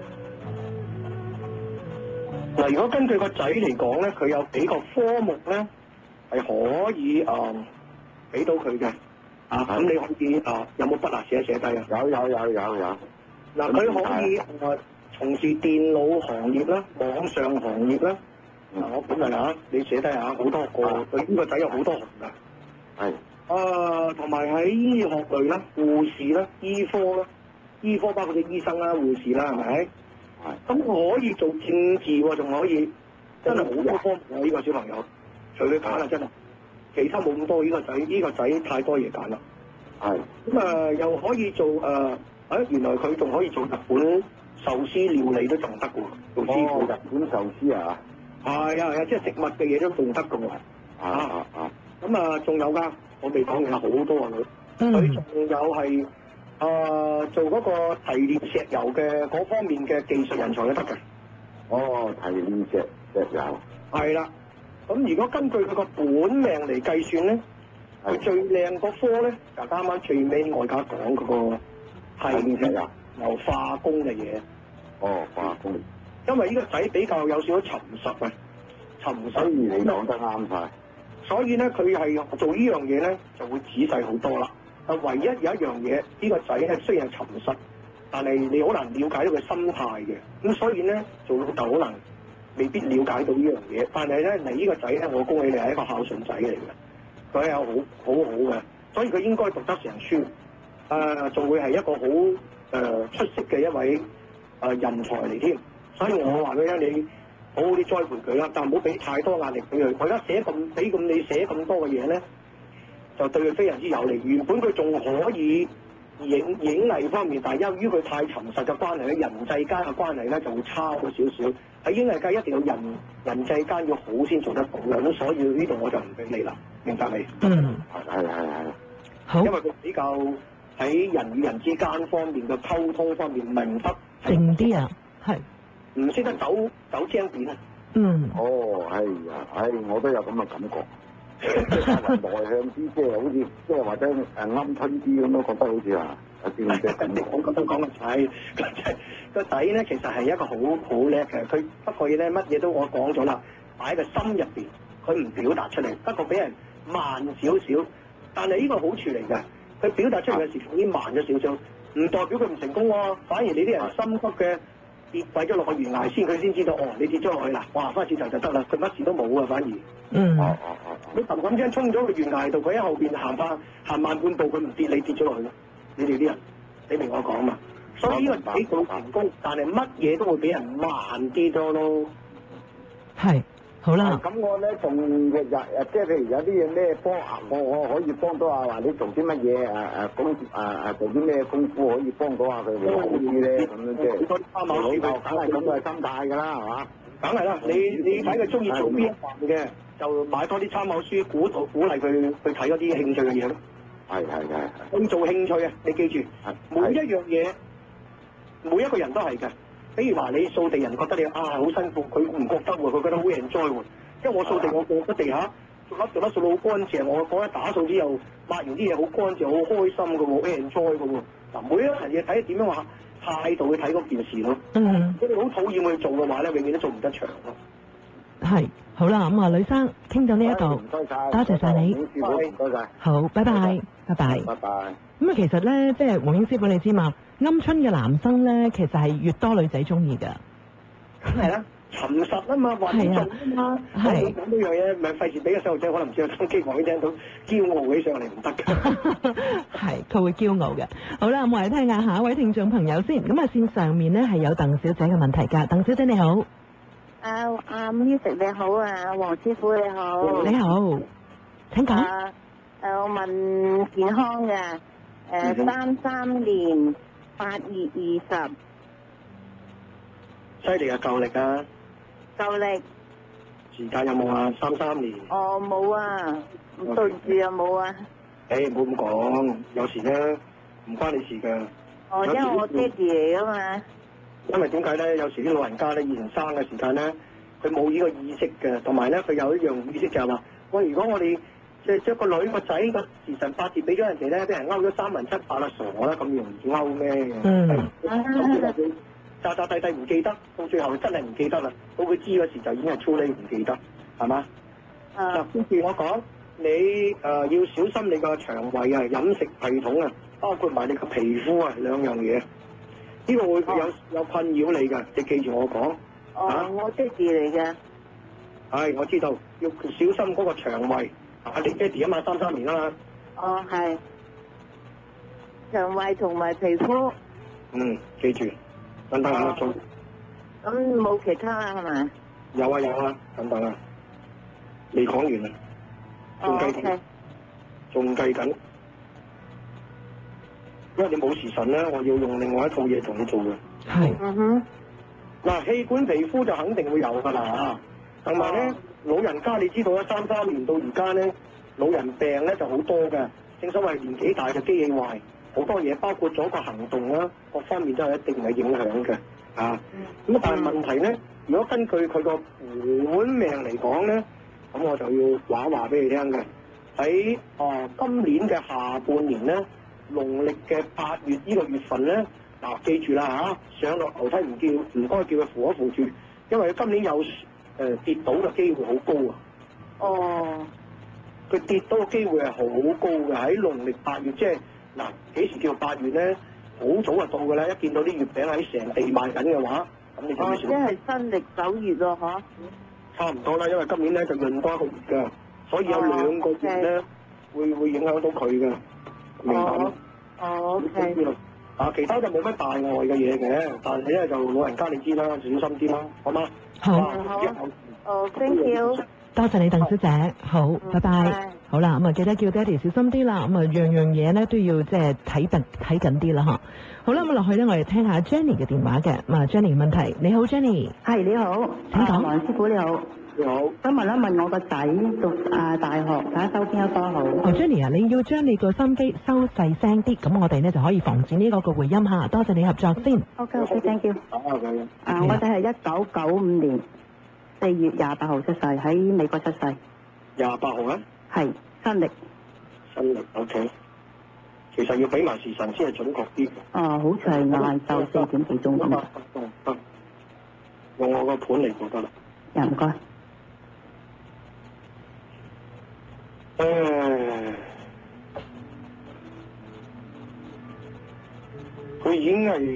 嗱，如果根據個仔嚟講咧，佢有幾個科目咧係可以誒俾到佢嘅。啊，咁你可以啊，有冇筆啊？寫一寫低啊？ 有有有有有。 嗱，佢可以誒從事電腦行業啦、網上行業啦。嗱，我本嚟嚇，你寫低下，好多個，佢呢個仔有好多行㗎。係。啊，同埋喺醫學類啦、護士啦、醫科啦、醫科包括啲醫生啦、護士啦，係咪？係。咁可以做政治喎，仲可以，真係好多科目喎！呢個小朋友，隨佢揀啦，真係。其他冇咁多，呢個仔呢個仔太多嘢揀啦。係。咁啊，又可以做誒，誒原來佢仲可以做日本壽司料理都仲得嘅喎，做師傅。日本壽司啊？係啊係啊，即係食物嘅嘢都仲得嘅喎。啊啊啊！咁啊，仲有㗎，我未講嘅好多啊佢。佢仲有係誒做嗰個提煉石油嘅嗰方面嘅技術人才都得嘅。哦，提煉石石油。係啦。咁如果根據佢個本命嚟計算咧，佢最靚個科咧就啱啱最尾我而家講嗰個係石油由化工嘅嘢。哦，化工。因為呢個仔比較有少少沉實啊，沉實。所以你講得啱晒。所以咧，佢係做呢樣嘢咧就會仔細好多啦。啊，唯一有一樣嘢，呢個仔咧雖然係沉實，但係你好難了解到佢心態嘅。咁所以咧，做老豆可能未必了解到呢樣嘢，但係咧，你呢個仔咧，我恭喜你係一個孝順仔嚟嘅，佢係好好好嘅，所以佢應該讀得成書，誒、呃，仲會係一個好誒、呃、出色嘅一位誒、呃、人才嚟添。所以我話佢咧，你好好啲栽培佢啦，但係唔好俾太多壓力俾佢。佢而家寫咁俾咁你寫咁多嘅嘢咧，就對佢非常之有利。原本佢仲可以影影藝方面，但係由於佢太沉實嘅關係咧，人際間嘅關係咧就會差咗少少。喺影藝界一定要人人際間要好先做得到嘅，咁所以呢度我就唔俾你啦，明白未？嗯，係係係係。好。因為佢比較喺人與人之間方面嘅溝通方面明得靜啲啊，係。唔識得走走精點啊。嗯。哦，係啊，唉，我都有咁嘅感覺。內向啲，即係好似即係或者誒鵪鶉啲咁咯，覺得好似啊有啲咁嘅。我覺得講嘅係，個仔咧其實係一個好好叻嘅，佢不過嘢咧乜嘢都我講咗啦，擺喺個心入邊，佢唔表達出嚟，不過俾人慢少少，但係呢個好處嚟嘅，佢表達出嚟嘅時候已經慢咗少少，唔代表佢唔成功喎，反而你啲人心急嘅跌跪咗落個懸崖先，佢先知道哦，你跌咗落去啦，哇翻轉頭就得啦，佢乜事都冇啊，反而。嗯。哦哦哦。你突咁聲衝咗個懸崖度，佢喺後邊行翻行慢半步，佢唔跌，你跌咗落去咯。你哋啲人，你明我講嘛？所以呢個仔好成功，但係乜嘢都會俾人慢啲咗咯。係，好啦。咁我咧仲日日誒，即係譬如有啲嘢咩幫我我可以幫到啊？話你做啲乜嘢誒誒功誒誒做啲咩功夫可以幫到下佢會好啲咧？咁樣即係。參考老豆梗係咁嘅心態㗎啦，係嘛？梗係啦，你你睇佢中意做邊一行嘅，就買多啲參考書，鼓勵鼓勵佢去睇嗰啲興趣嘅嘢咯。係係係。去做興趣啊！你記住，每一樣嘢，每一個人都係嘅。比如話你掃地人覺得你啊好辛苦，佢唔覺得喎，佢覺得好 enjoy 喎。因為我掃地，我覺得地下做得做得掃到好乾淨，我覺得打掃之後抹完啲嘢好乾淨，好開心嘅喎，好 enjoy 嘅喎。嗱，每一樣嘢睇點樣話態度去睇嗰件事咯。嗯。如果你好討厭去做嘅話咧，永遠都做唔得長咯。係，好啦，咁啊，呂生傾到呢一度，多謝晒你，唔該晒，好，拜拜，拜拜，拜拜。咁啊，其實咧，即係黃英師傅你知嘛，鵪鶉嘅男生咧，其實係越多女仔中意㗎。係啦，沉實啊嘛，穩重啊嘛，係。講呢樣嘢，咪費事俾個細路仔可能唔知有心機，我聽到驕傲起上嚟唔得㗎。係，佢會驕傲嘅。好啦，我嚟聽下下一位聽眾朋友先。咁啊，線上面咧係有鄧小姐嘅問題㗎，鄧小姐你好。啊啊 music 你好啊，黃師傅你好。你好，請講。誒誒，我問健康嘅，誒三三年八月二十。犀利啊，夠力啊！夠力。 時間有冇啊？三三年。 哦，冇啊，對住啊冇啊。 誒，唔好咁講，有時咧唔關你事㗎。 哦，因為我爹哋嚟㗎嘛。 因為點解咧？有時啲老人家咧以前生嘅時間咧，佢冇呢個意識嘅，同埋咧佢有一樣意識就係話，喂，如果我哋即係將個女個仔個時辰八字俾咗人哋咧，俾人勾咗三文七八啦，傻啦，咁容易勾咩？ 嗯。 咁渣渣地地唔記得，到最後真係唔記得啦。到佢知嗰時就已經係粗呢唔記得，係嘛？嗱、uh, 跟住我講，你誒、呃、要小心你個腸胃啊、飲食系統啊，包括埋你個皮膚啊兩樣嘢。呢、呢個會有、uh. 有困擾你㗎，你記住我講。 哦、uh, 啊，我爹哋嚟嘅。 係，我知道，要小心嗰個腸胃。啊，你爹哋啊嘛，三三年啊嘛。 哦，係。腸胃同埋皮膚。 嗯，記住。等等啊，仲咁冇其他啦，係咪？ 有啊有啊，等等啊，未講完啊，仲計緊，仲計緊，因為你冇時辰咧，我要用另外一套嘢同你做嘅。 係。 嗯哼。 嗱，氣管皮膚就肯定會有㗎啦嚇，同埋咧老人家你知道啦，三三年到而家咧，老人病咧就好多嘅，正所謂年紀大就機器壞。好多嘢，包括咗個行動啦，各方面都係一定係影響嘅，啊，咁啊，但係問題咧，如果根據佢個本命嚟講咧，咁我就要話話俾你聽嘅，喺啊今年嘅下半年咧，農曆嘅八月呢個月份咧，嗱、啊、記住啦嚇，上落樓梯唔叫唔該叫佢扶一扶住，因為佢今年有誒、呃、跌倒嘅機會好高啊。 哦， 佢跌倒嘅機會係好高嘅，喺農曆八月即係。嗱，幾時叫八月咧？好早就到㗎啦！一見到啲月餅喺成地賣緊嘅話，咁你就要小心。 即係新曆九月咯，嗬？ 差唔多啦，因為今年咧就閏多一個月㗎，所以有兩個月咧、哦 okay. 會會影響到佢㗎，明白嗎？ 哦，OK。 啊，其他就冇乜大礙嘅嘢嘅，但係咧就老人家你知啦，小心啲啦，好嗎？ 好。 好。哦 ，thank you。 多謝你，鄧小姐。好，拜拜。好啦，咁啊記得叫爹哋小心啲啦，咁啊樣樣嘢咧都要即係睇緊睇緊啲啦嚇。好啦，咁落去咧，我哋聽下 Jenny 嘅電話嘅。咁啊 Jenny 問題，你好 Jenny。 係你好， 請講。 黃師傅你好。 你好。 想問一問我個仔讀啊大學，睇下收邊一科好。 哦 Jenny 啊，你要將你個心機收細聲啲，咁我哋咧就可以防止呢個個回音嚇。多謝你合作先。 OK OK，thank you。 啊，OK。 啊，我仔係一九九五年四月廿八號出世，喺美國出世。 廿八號啊？ 係新歷。 新歷 OK，其實要俾埋時辰先係準確啲。 哦，好似係晏晝四點幾鐘咁。 得得得，用我個盤嚟就得啦。 呀，唔該。 誒，佢已經係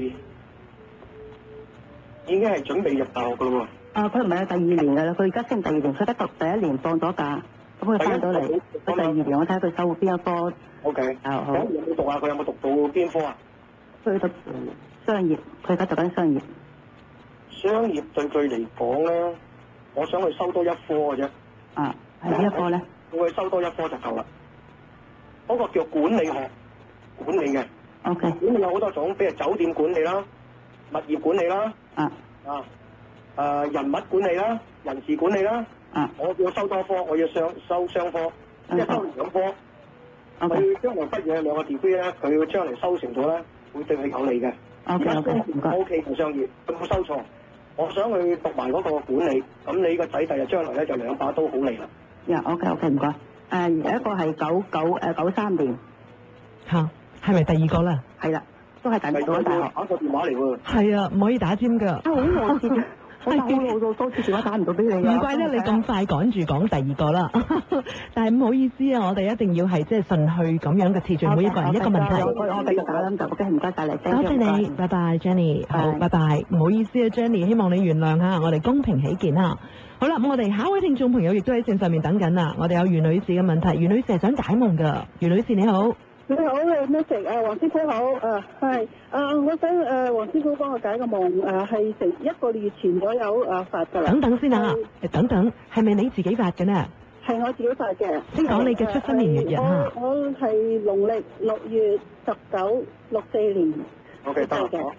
已經係準備入大學噶啦喎。 啊，佢唔係啊，第二年噶啦，佢而家升第二年，佢得讀第一年放咗假。咁佢翻到嚟，佢第二年我睇下佢收邊一科。 O K。啊好。有冇讀啊？佢有冇讀到邊科啊？ 佢讀商業，佢而家讀緊商業。 商業對佢嚟講咧，我想去收多一科嘅啫。 啊，係邊一科咧？ 我去收多一科就夠啦。嗰個叫管理學，管理嘅。 O K。 管理有好多種，比如酒店管理啦、物業管理啦。 啊。 啊。誒人物管理啦、人事管理啦。 啊！ 我要收多科，我要上收雙科，即係收兩科。佢將來畢業兩個 degree 咧，佢要將來收成咗咧，會對佢有利嘅。 O K O K，唔該。 O K 同商業，佢冇收錯。我想去讀埋嗰個管理，咁你個仔第日將來咧就兩把刀好利啦。 呀 ，O K O K，唔該。誒，有一個係九九誒九三年。 嚇，係咪第二個啦？ 係啦，都係第二個大學。 打個電話嚟喎。係啊，唔可以打尖㗎。 啊，好耐先。我打好老到多次電話打唔到俾你啊！ 唔怪得你咁快趕住講第二個啦，但係唔好意思啊，我哋一定要係即係順序咁樣嘅次序，每一個人一個問題。 我我繼續打啦，咁就 OK，唔該曬你。 多謝你，拜拜 Jenny，好，拜拜，唔好意思啊 Jenny，希望你原諒下，我哋公平起見嚇。好啦，咁我哋下一位聽眾朋友亦都喺線上面等緊啦，我哋有袁女士嘅問題，袁女士係想解夢㗎，袁女士你好。 你好，係 Miss 啊，黃師傅好，誒係啊，我想誒黃師傅幫我解個夢，誒係成一個月前左右誒發㗎啦。 等等先啊，誒等等，係咪你自己發嘅呢？ 係我自己發嘅。 先講你嘅出生年月日嚇。 我我係農曆六月十九六四年。 O K 得啦，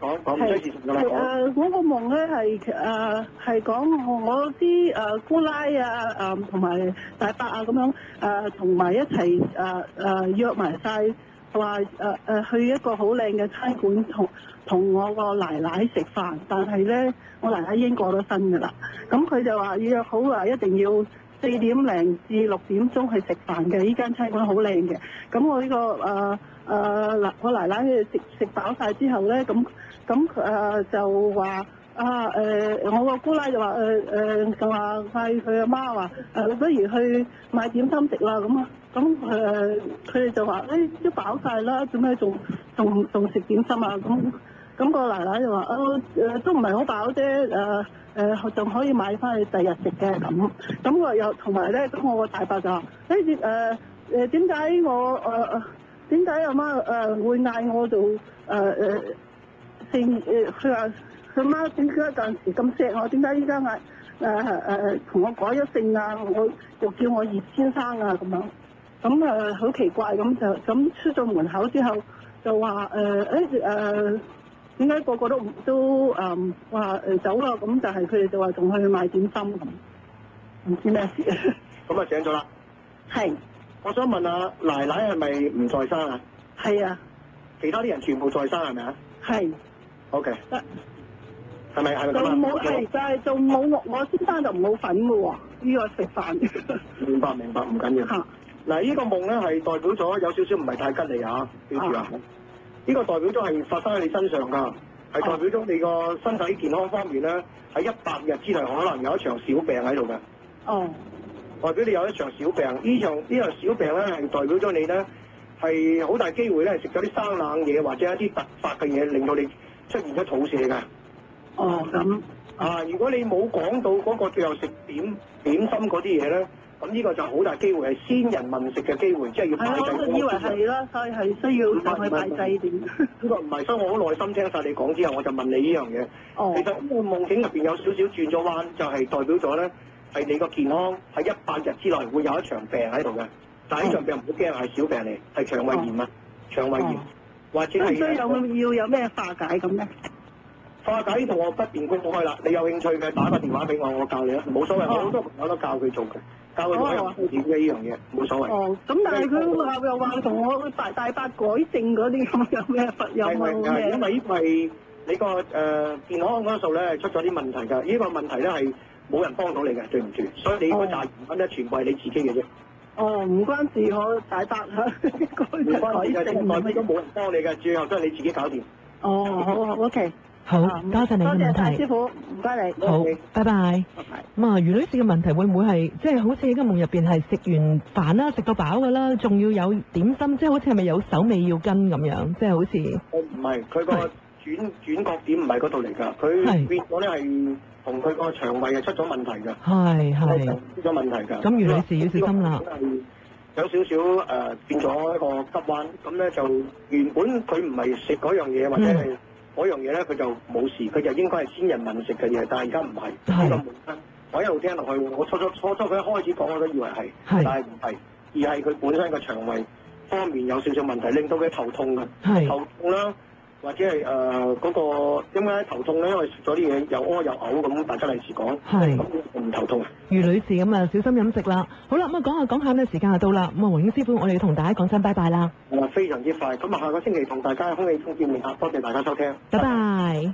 講講唔需事實㗎啦。 係誒，我個夢咧係誒係講我啲誒姑奶啊誒同埋大伯啊咁樣誒同埋一齊誒誒約埋晒，話誒誒去一個好靚嘅餐館同同我個奶奶食飯，但係咧我奶奶已經過咗身㗎啦。咁佢就話約好話一定要四點零至六點鐘去食飯嘅，呢間餐館好靚嘅。咁我呢、這個誒誒嗱我奶奶佢食食飽晒之後咧，咁咁誒就話啊誒、呃、我個姑奶就話誒誒就話嗌佢阿媽話誒不如去買點心食啦咁啊，咁誒佢哋就話誒、欸、都飽晒啦，點解仲仲仲食點心啊？咁咁、個奶奶就話啊誒都唔係好飽啫誒。誒仲、呃、可以買翻去第日食嘅咁，咁我又同埋咧，咁我個大伯就話：誒誒誒點解我誒點解阿媽誒會嗌我做誒誒姓誒？佢話佢媽點解嗰陣時咁錫我？點解依家嗌誒誒同我改咗姓啊？我又叫我葉先生啊咁樣，咁誒好奇怪咁就咁出咗門口之後就話誒誒誒。點解個個都都誒話誒走啦？咁但係佢哋就話仲去買點心咁，唔知咩事啊？ 咁啊醒咗啦。 係。 我想問下奶奶係咪唔在生啊？ 係啊。 其他啲人全部在生係咪啊？ 係。 O K。得。係咪係咪就咁啊？ 冇係，但係就冇我我先生就冇份嘅喎，呢個食飯。 明白明白，唔緊要。嚇。嗱，呢個夢咧係代表咗有少少唔係太吉利啊，記住啊。呢個代表咗係發生喺你身上㗎，係代表咗你個身體健康方面咧，喺一百日之內可能有一場小病喺度嘅。 哦。 代表你有一場小病，呢場呢場小病咧係代表咗你咧係好大機會咧食咗啲生冷嘢或者一啲突發嘅嘢，令到你出現咗肚瀉㗎。 哦，咁。 啊，如果你冇講到嗰個最後食點點心嗰啲嘢咧。咁呢個就好大機會係先人問食嘅機會，即係要拜祭。 係我以為係啦，所以係需要就去拜祭點。 呢個唔係，所以我好耐心聽晒你講之後，我就問你呢樣嘢。 哦。 其實呢個夢境入邊有少少轉咗彎，就係、是、代表咗咧係你個健康喺一百日之內會有一場病喺度嘅。但係呢場病唔好驚，係小病嚟，係腸胃炎啊，腸胃炎、哦、或者係。咁所以有要有咩化解咁咧？化解呢度我不便公開啦，你有興趣嘅打個電話俾我，我教你啦，冇所謂，我好多朋友都教佢做嘅。教佢點樣點嘅呢樣嘢，冇所謂。哦，咁但係佢話又話同我大大伯改正嗰啲咁有咩佛有冇咩？係因為呢個係你個誒、呃、健康嗰數咧出咗啲問題㗎，呢、這個問題咧係冇人幫到你嘅，對唔住。所以你嗰扎原因咧全部係你自己嘅啫。哦，唔關事，我大伯嚇改正。唔關事嘅，從來都冇人幫你嘅，最後都係你自己搞掂。哦，好好 OK。 好，多謝你嘅問題。 多謝大師傅，唔該你。 好，拜拜。 拜拜。 咁啊，余女士嘅問題會唔會係即係好似喺個夢入邊係食完飯啦，食到飽㗎啦，仲要有點心，即係好似係咪有手尾要跟咁樣？即係好似。唔係，佢個轉轉角點唔係嗰度嚟㗎，佢變咗咧係同佢個腸胃係出咗問題㗎。係係。出咗問題㗎。咁余女士要小心啦。有少少誒、呃、變咗一個急彎，咁咧就原本佢唔係食嗰樣嘢或者係。嗰樣嘢咧，佢就冇事，佢就應該係先人問食嘅嘢，但係而家唔係。呢個門我一路聽落去，我初初初初佢一開始講我都以為係，但係唔係，而係佢本身個腸胃方面有少少問題，令到佢頭痛嘅，頭痛啦，或者係誒嗰個點解頭痛咧？因為食咗啲嘢又屙又嘔咁，大家嚟時講，咁唔頭痛。余女士咁啊，小心飲食啦。好啦，咁啊講下講下咧，時間就到啦。咁啊，黃英師傅，我哋要同大家講聲拜拜啦。啊，非常之快。咁啊，下個星期同大家喺空氣中見面啦。多謝大家收聽。拜拜。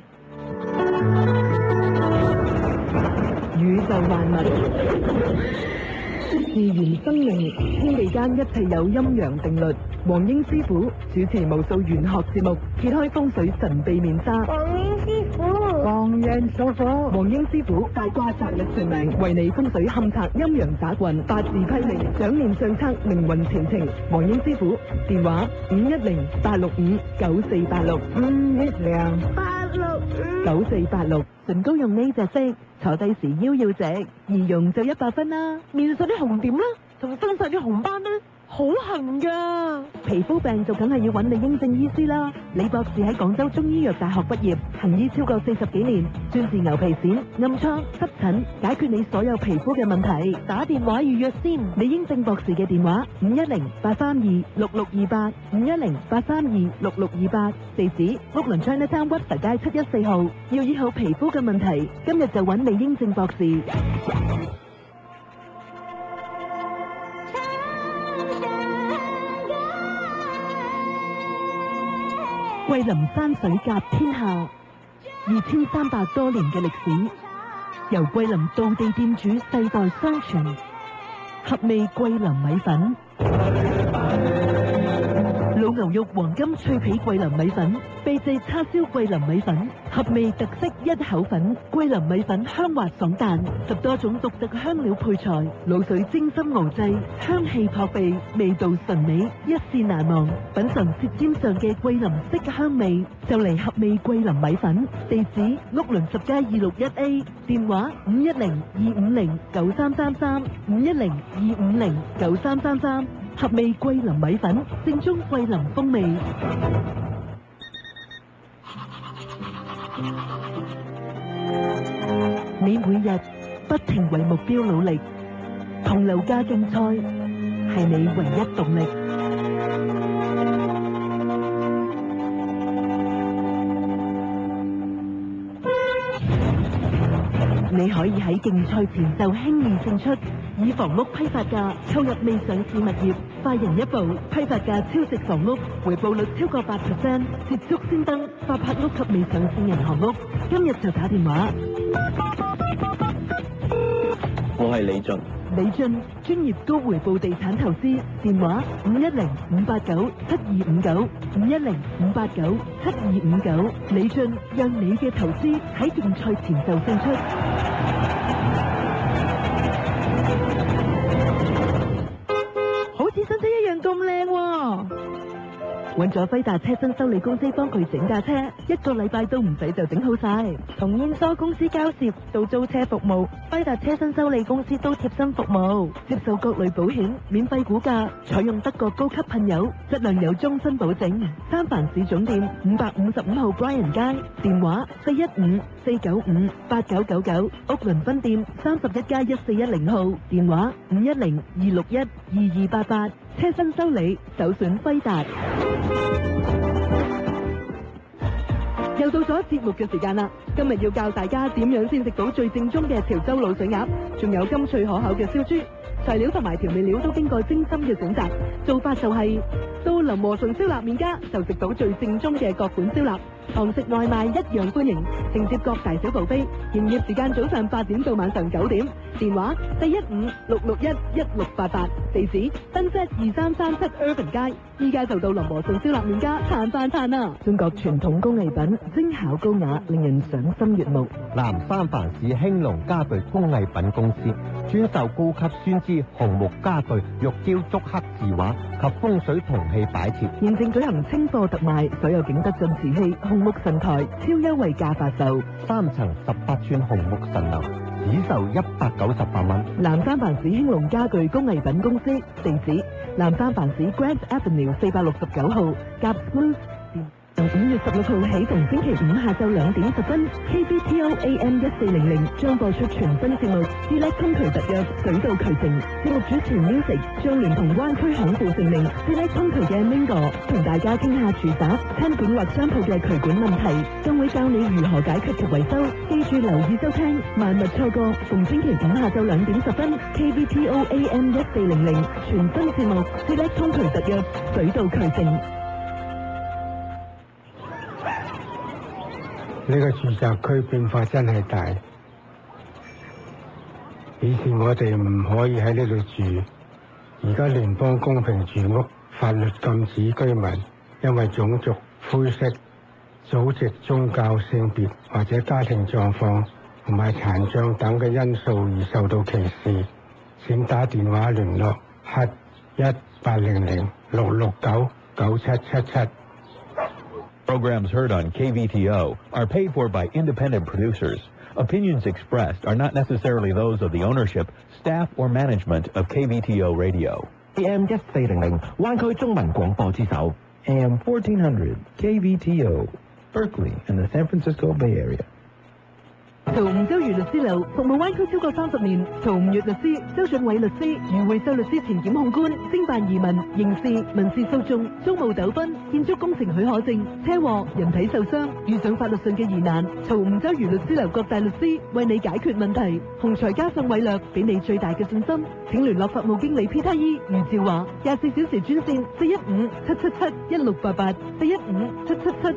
宇宙萬物。自然生命，天地間一切有陰陽定律。黃英師傅主持無數玄學節目，揭開風水神秘面紗。黃英師傅，黃人所火。黃英師傅大卦擇日算命，為你風水勘測陰陽雜運，八字批命，掌念相測命運前程。黃英師傅電話五一零八六五九四八六五一零八六五九四八六。唇膏用呢隻色，坐低時腰要直，易用就一百分啦。面上啲紅點啦，同身上啲紅斑啦，好好痕㗎。 皮膚病就梗係要揾李英正醫師啦。李博士喺廣州中醫藥大學畢業，行醫超過四十幾年，專治牛皮癬、暗瘡、濕疹，解決你所有皮膚嘅問題。 打電話預約先。 李英正博士嘅電話五一零八三二六六二八五一零八三二六六二八，地址屋崙 Chinatown 屈臣街七一四號。要醫好皮膚嘅問題，今日就揾李英正博士。桂林山水甲天下，二千三百多年嘅歷史，由桂林道地店主世代相傳。合味桂林米粉，老牛肉黃金脆皮桂林米粉，秘製叉燒桂林米粉，合味特色一口粉。桂林米粉香滑爽彈，十多種獨特香料配材，滷水精心熬製，香氣撲鼻，味道純美，一試難忘。品嘗舌尖上嘅桂林色香味，就嚟合味桂林米粉。地址屋崙十街二六一 A， 電話五一零二五零九三三三五一零二五零九三三三。合味桂林米粉，正宗桂林風味。你每日不停為目標努力，同樓價競賽係你唯一動力。你可以喺競賽前就輕易勝出，以房屋批發價購入未上市物業，快人一步，批發價超值房屋，回報率超過八 percent， 捷足先登發拍屋及未上市銀行屋。今日就打電話。 我係李俊。 李俊，專業高回報地產投資，電話五一零五八九七二五九五一零五八九七二五九。李俊，讓你嘅投資喺競賽前就勝出。好似新車一樣咁靚喎！揾咗輝達車身修理公司幫佢整架車，一個禮拜都唔使就整好晒。從燕梳公司交涉到租車服務，輝達車身修理公司都貼身服務，接受各類保險，免費估價，採用德國高級噴油，質量有終身保證。三藩市總店五百五十五號 Bryan 街，電話四一五四九五八九九九，屋崙分店三十一加一四一零號，電話五一零二六一二二八八。車身修理，首選輝達。又到咗節目嘅時間啦！今日要教大家點樣先食到最正宗嘅潮州滷水鴨，仲有甘脆可口嘅燒豬。材料同埋調味料都經過精心嘅選擇，做法就係、是、到林和順燒臘麵家就食到最正宗嘅各款燒臘。堂食外賣一樣歡迎，承接各大小部飛。營業時間早上八點到晚上九點。電話四一五六六一一六八八，地址新街二三三七 Urban 街。依家就到林和順燒臘麵家嘆飯嘆啦！中國傳統工藝品，精巧高雅，令人賞心悅目。 南三藩市興隆家具工藝品公司專售高級酸枝紅木家具、玉雕竹刻字畫及風水銅器擺設。 現正舉行清貨特賣，所有景德鎮瓷器、紅木神台超優惠價發售， 三層十八寸紅木神樓只售一百九十八蚊。 南三藩市興隆家具工藝品公司，地址南三藩市 Grant Avenue 四百六十九號，夾 Smooth。由五月十六號起，逢星期五下晝兩點十分 ，K B T O A M 一四零零將播出全新節目《Select 通渠特約水到渠成》。節目主持 Music 將聯同灣區享富盛名 Select 通渠嘅 Mingo 同大家傾下住宅、餐館或商鋪嘅渠管問題，更會教你如何解決及維修。記住留意收聽，萬勿錯過。逢星期五下晝兩點十分 ，K B T O A M 一四零零全新節目《Select 通渠特約水到渠成》。 呢個住宅區變化真係大，以前我哋唔可以喺呢度住，而家聯邦公平住屋法律禁止居民因為種族、膚色、祖籍、宗教、性別或者家庭狀況同埋殘障等嘅因素而受到歧視。請打電話聯絡七一八零零六六九九七七七。 Programs heard on K V T O are paid for by independent producers. Opinions expressed are not necessarily those of the ownership, staff, or management of K V T O Radio. A M 一四零零，灣區中文廣播之首。 A M fourteen hundred K V T O, Berkeley and the San Francisco Bay Area. 曹吳周瑜律師樓服務灣區超過三十年，曹吳粵律師、周俊偉律師、余會秀律師前檢控官，經辦移民、刑事、民事訴訟、租務糾紛、建築工程許可證、車禍、人體受傷，遇上法律上嘅疑難，曹吳周瑜律師樓各大律師為你解決問題。雄才加上偉略，俾你最大嘅信心。請聯絡法務經理 Peter E 余兆華，廿四小時專線四一五七七七一六八八四一五七七七。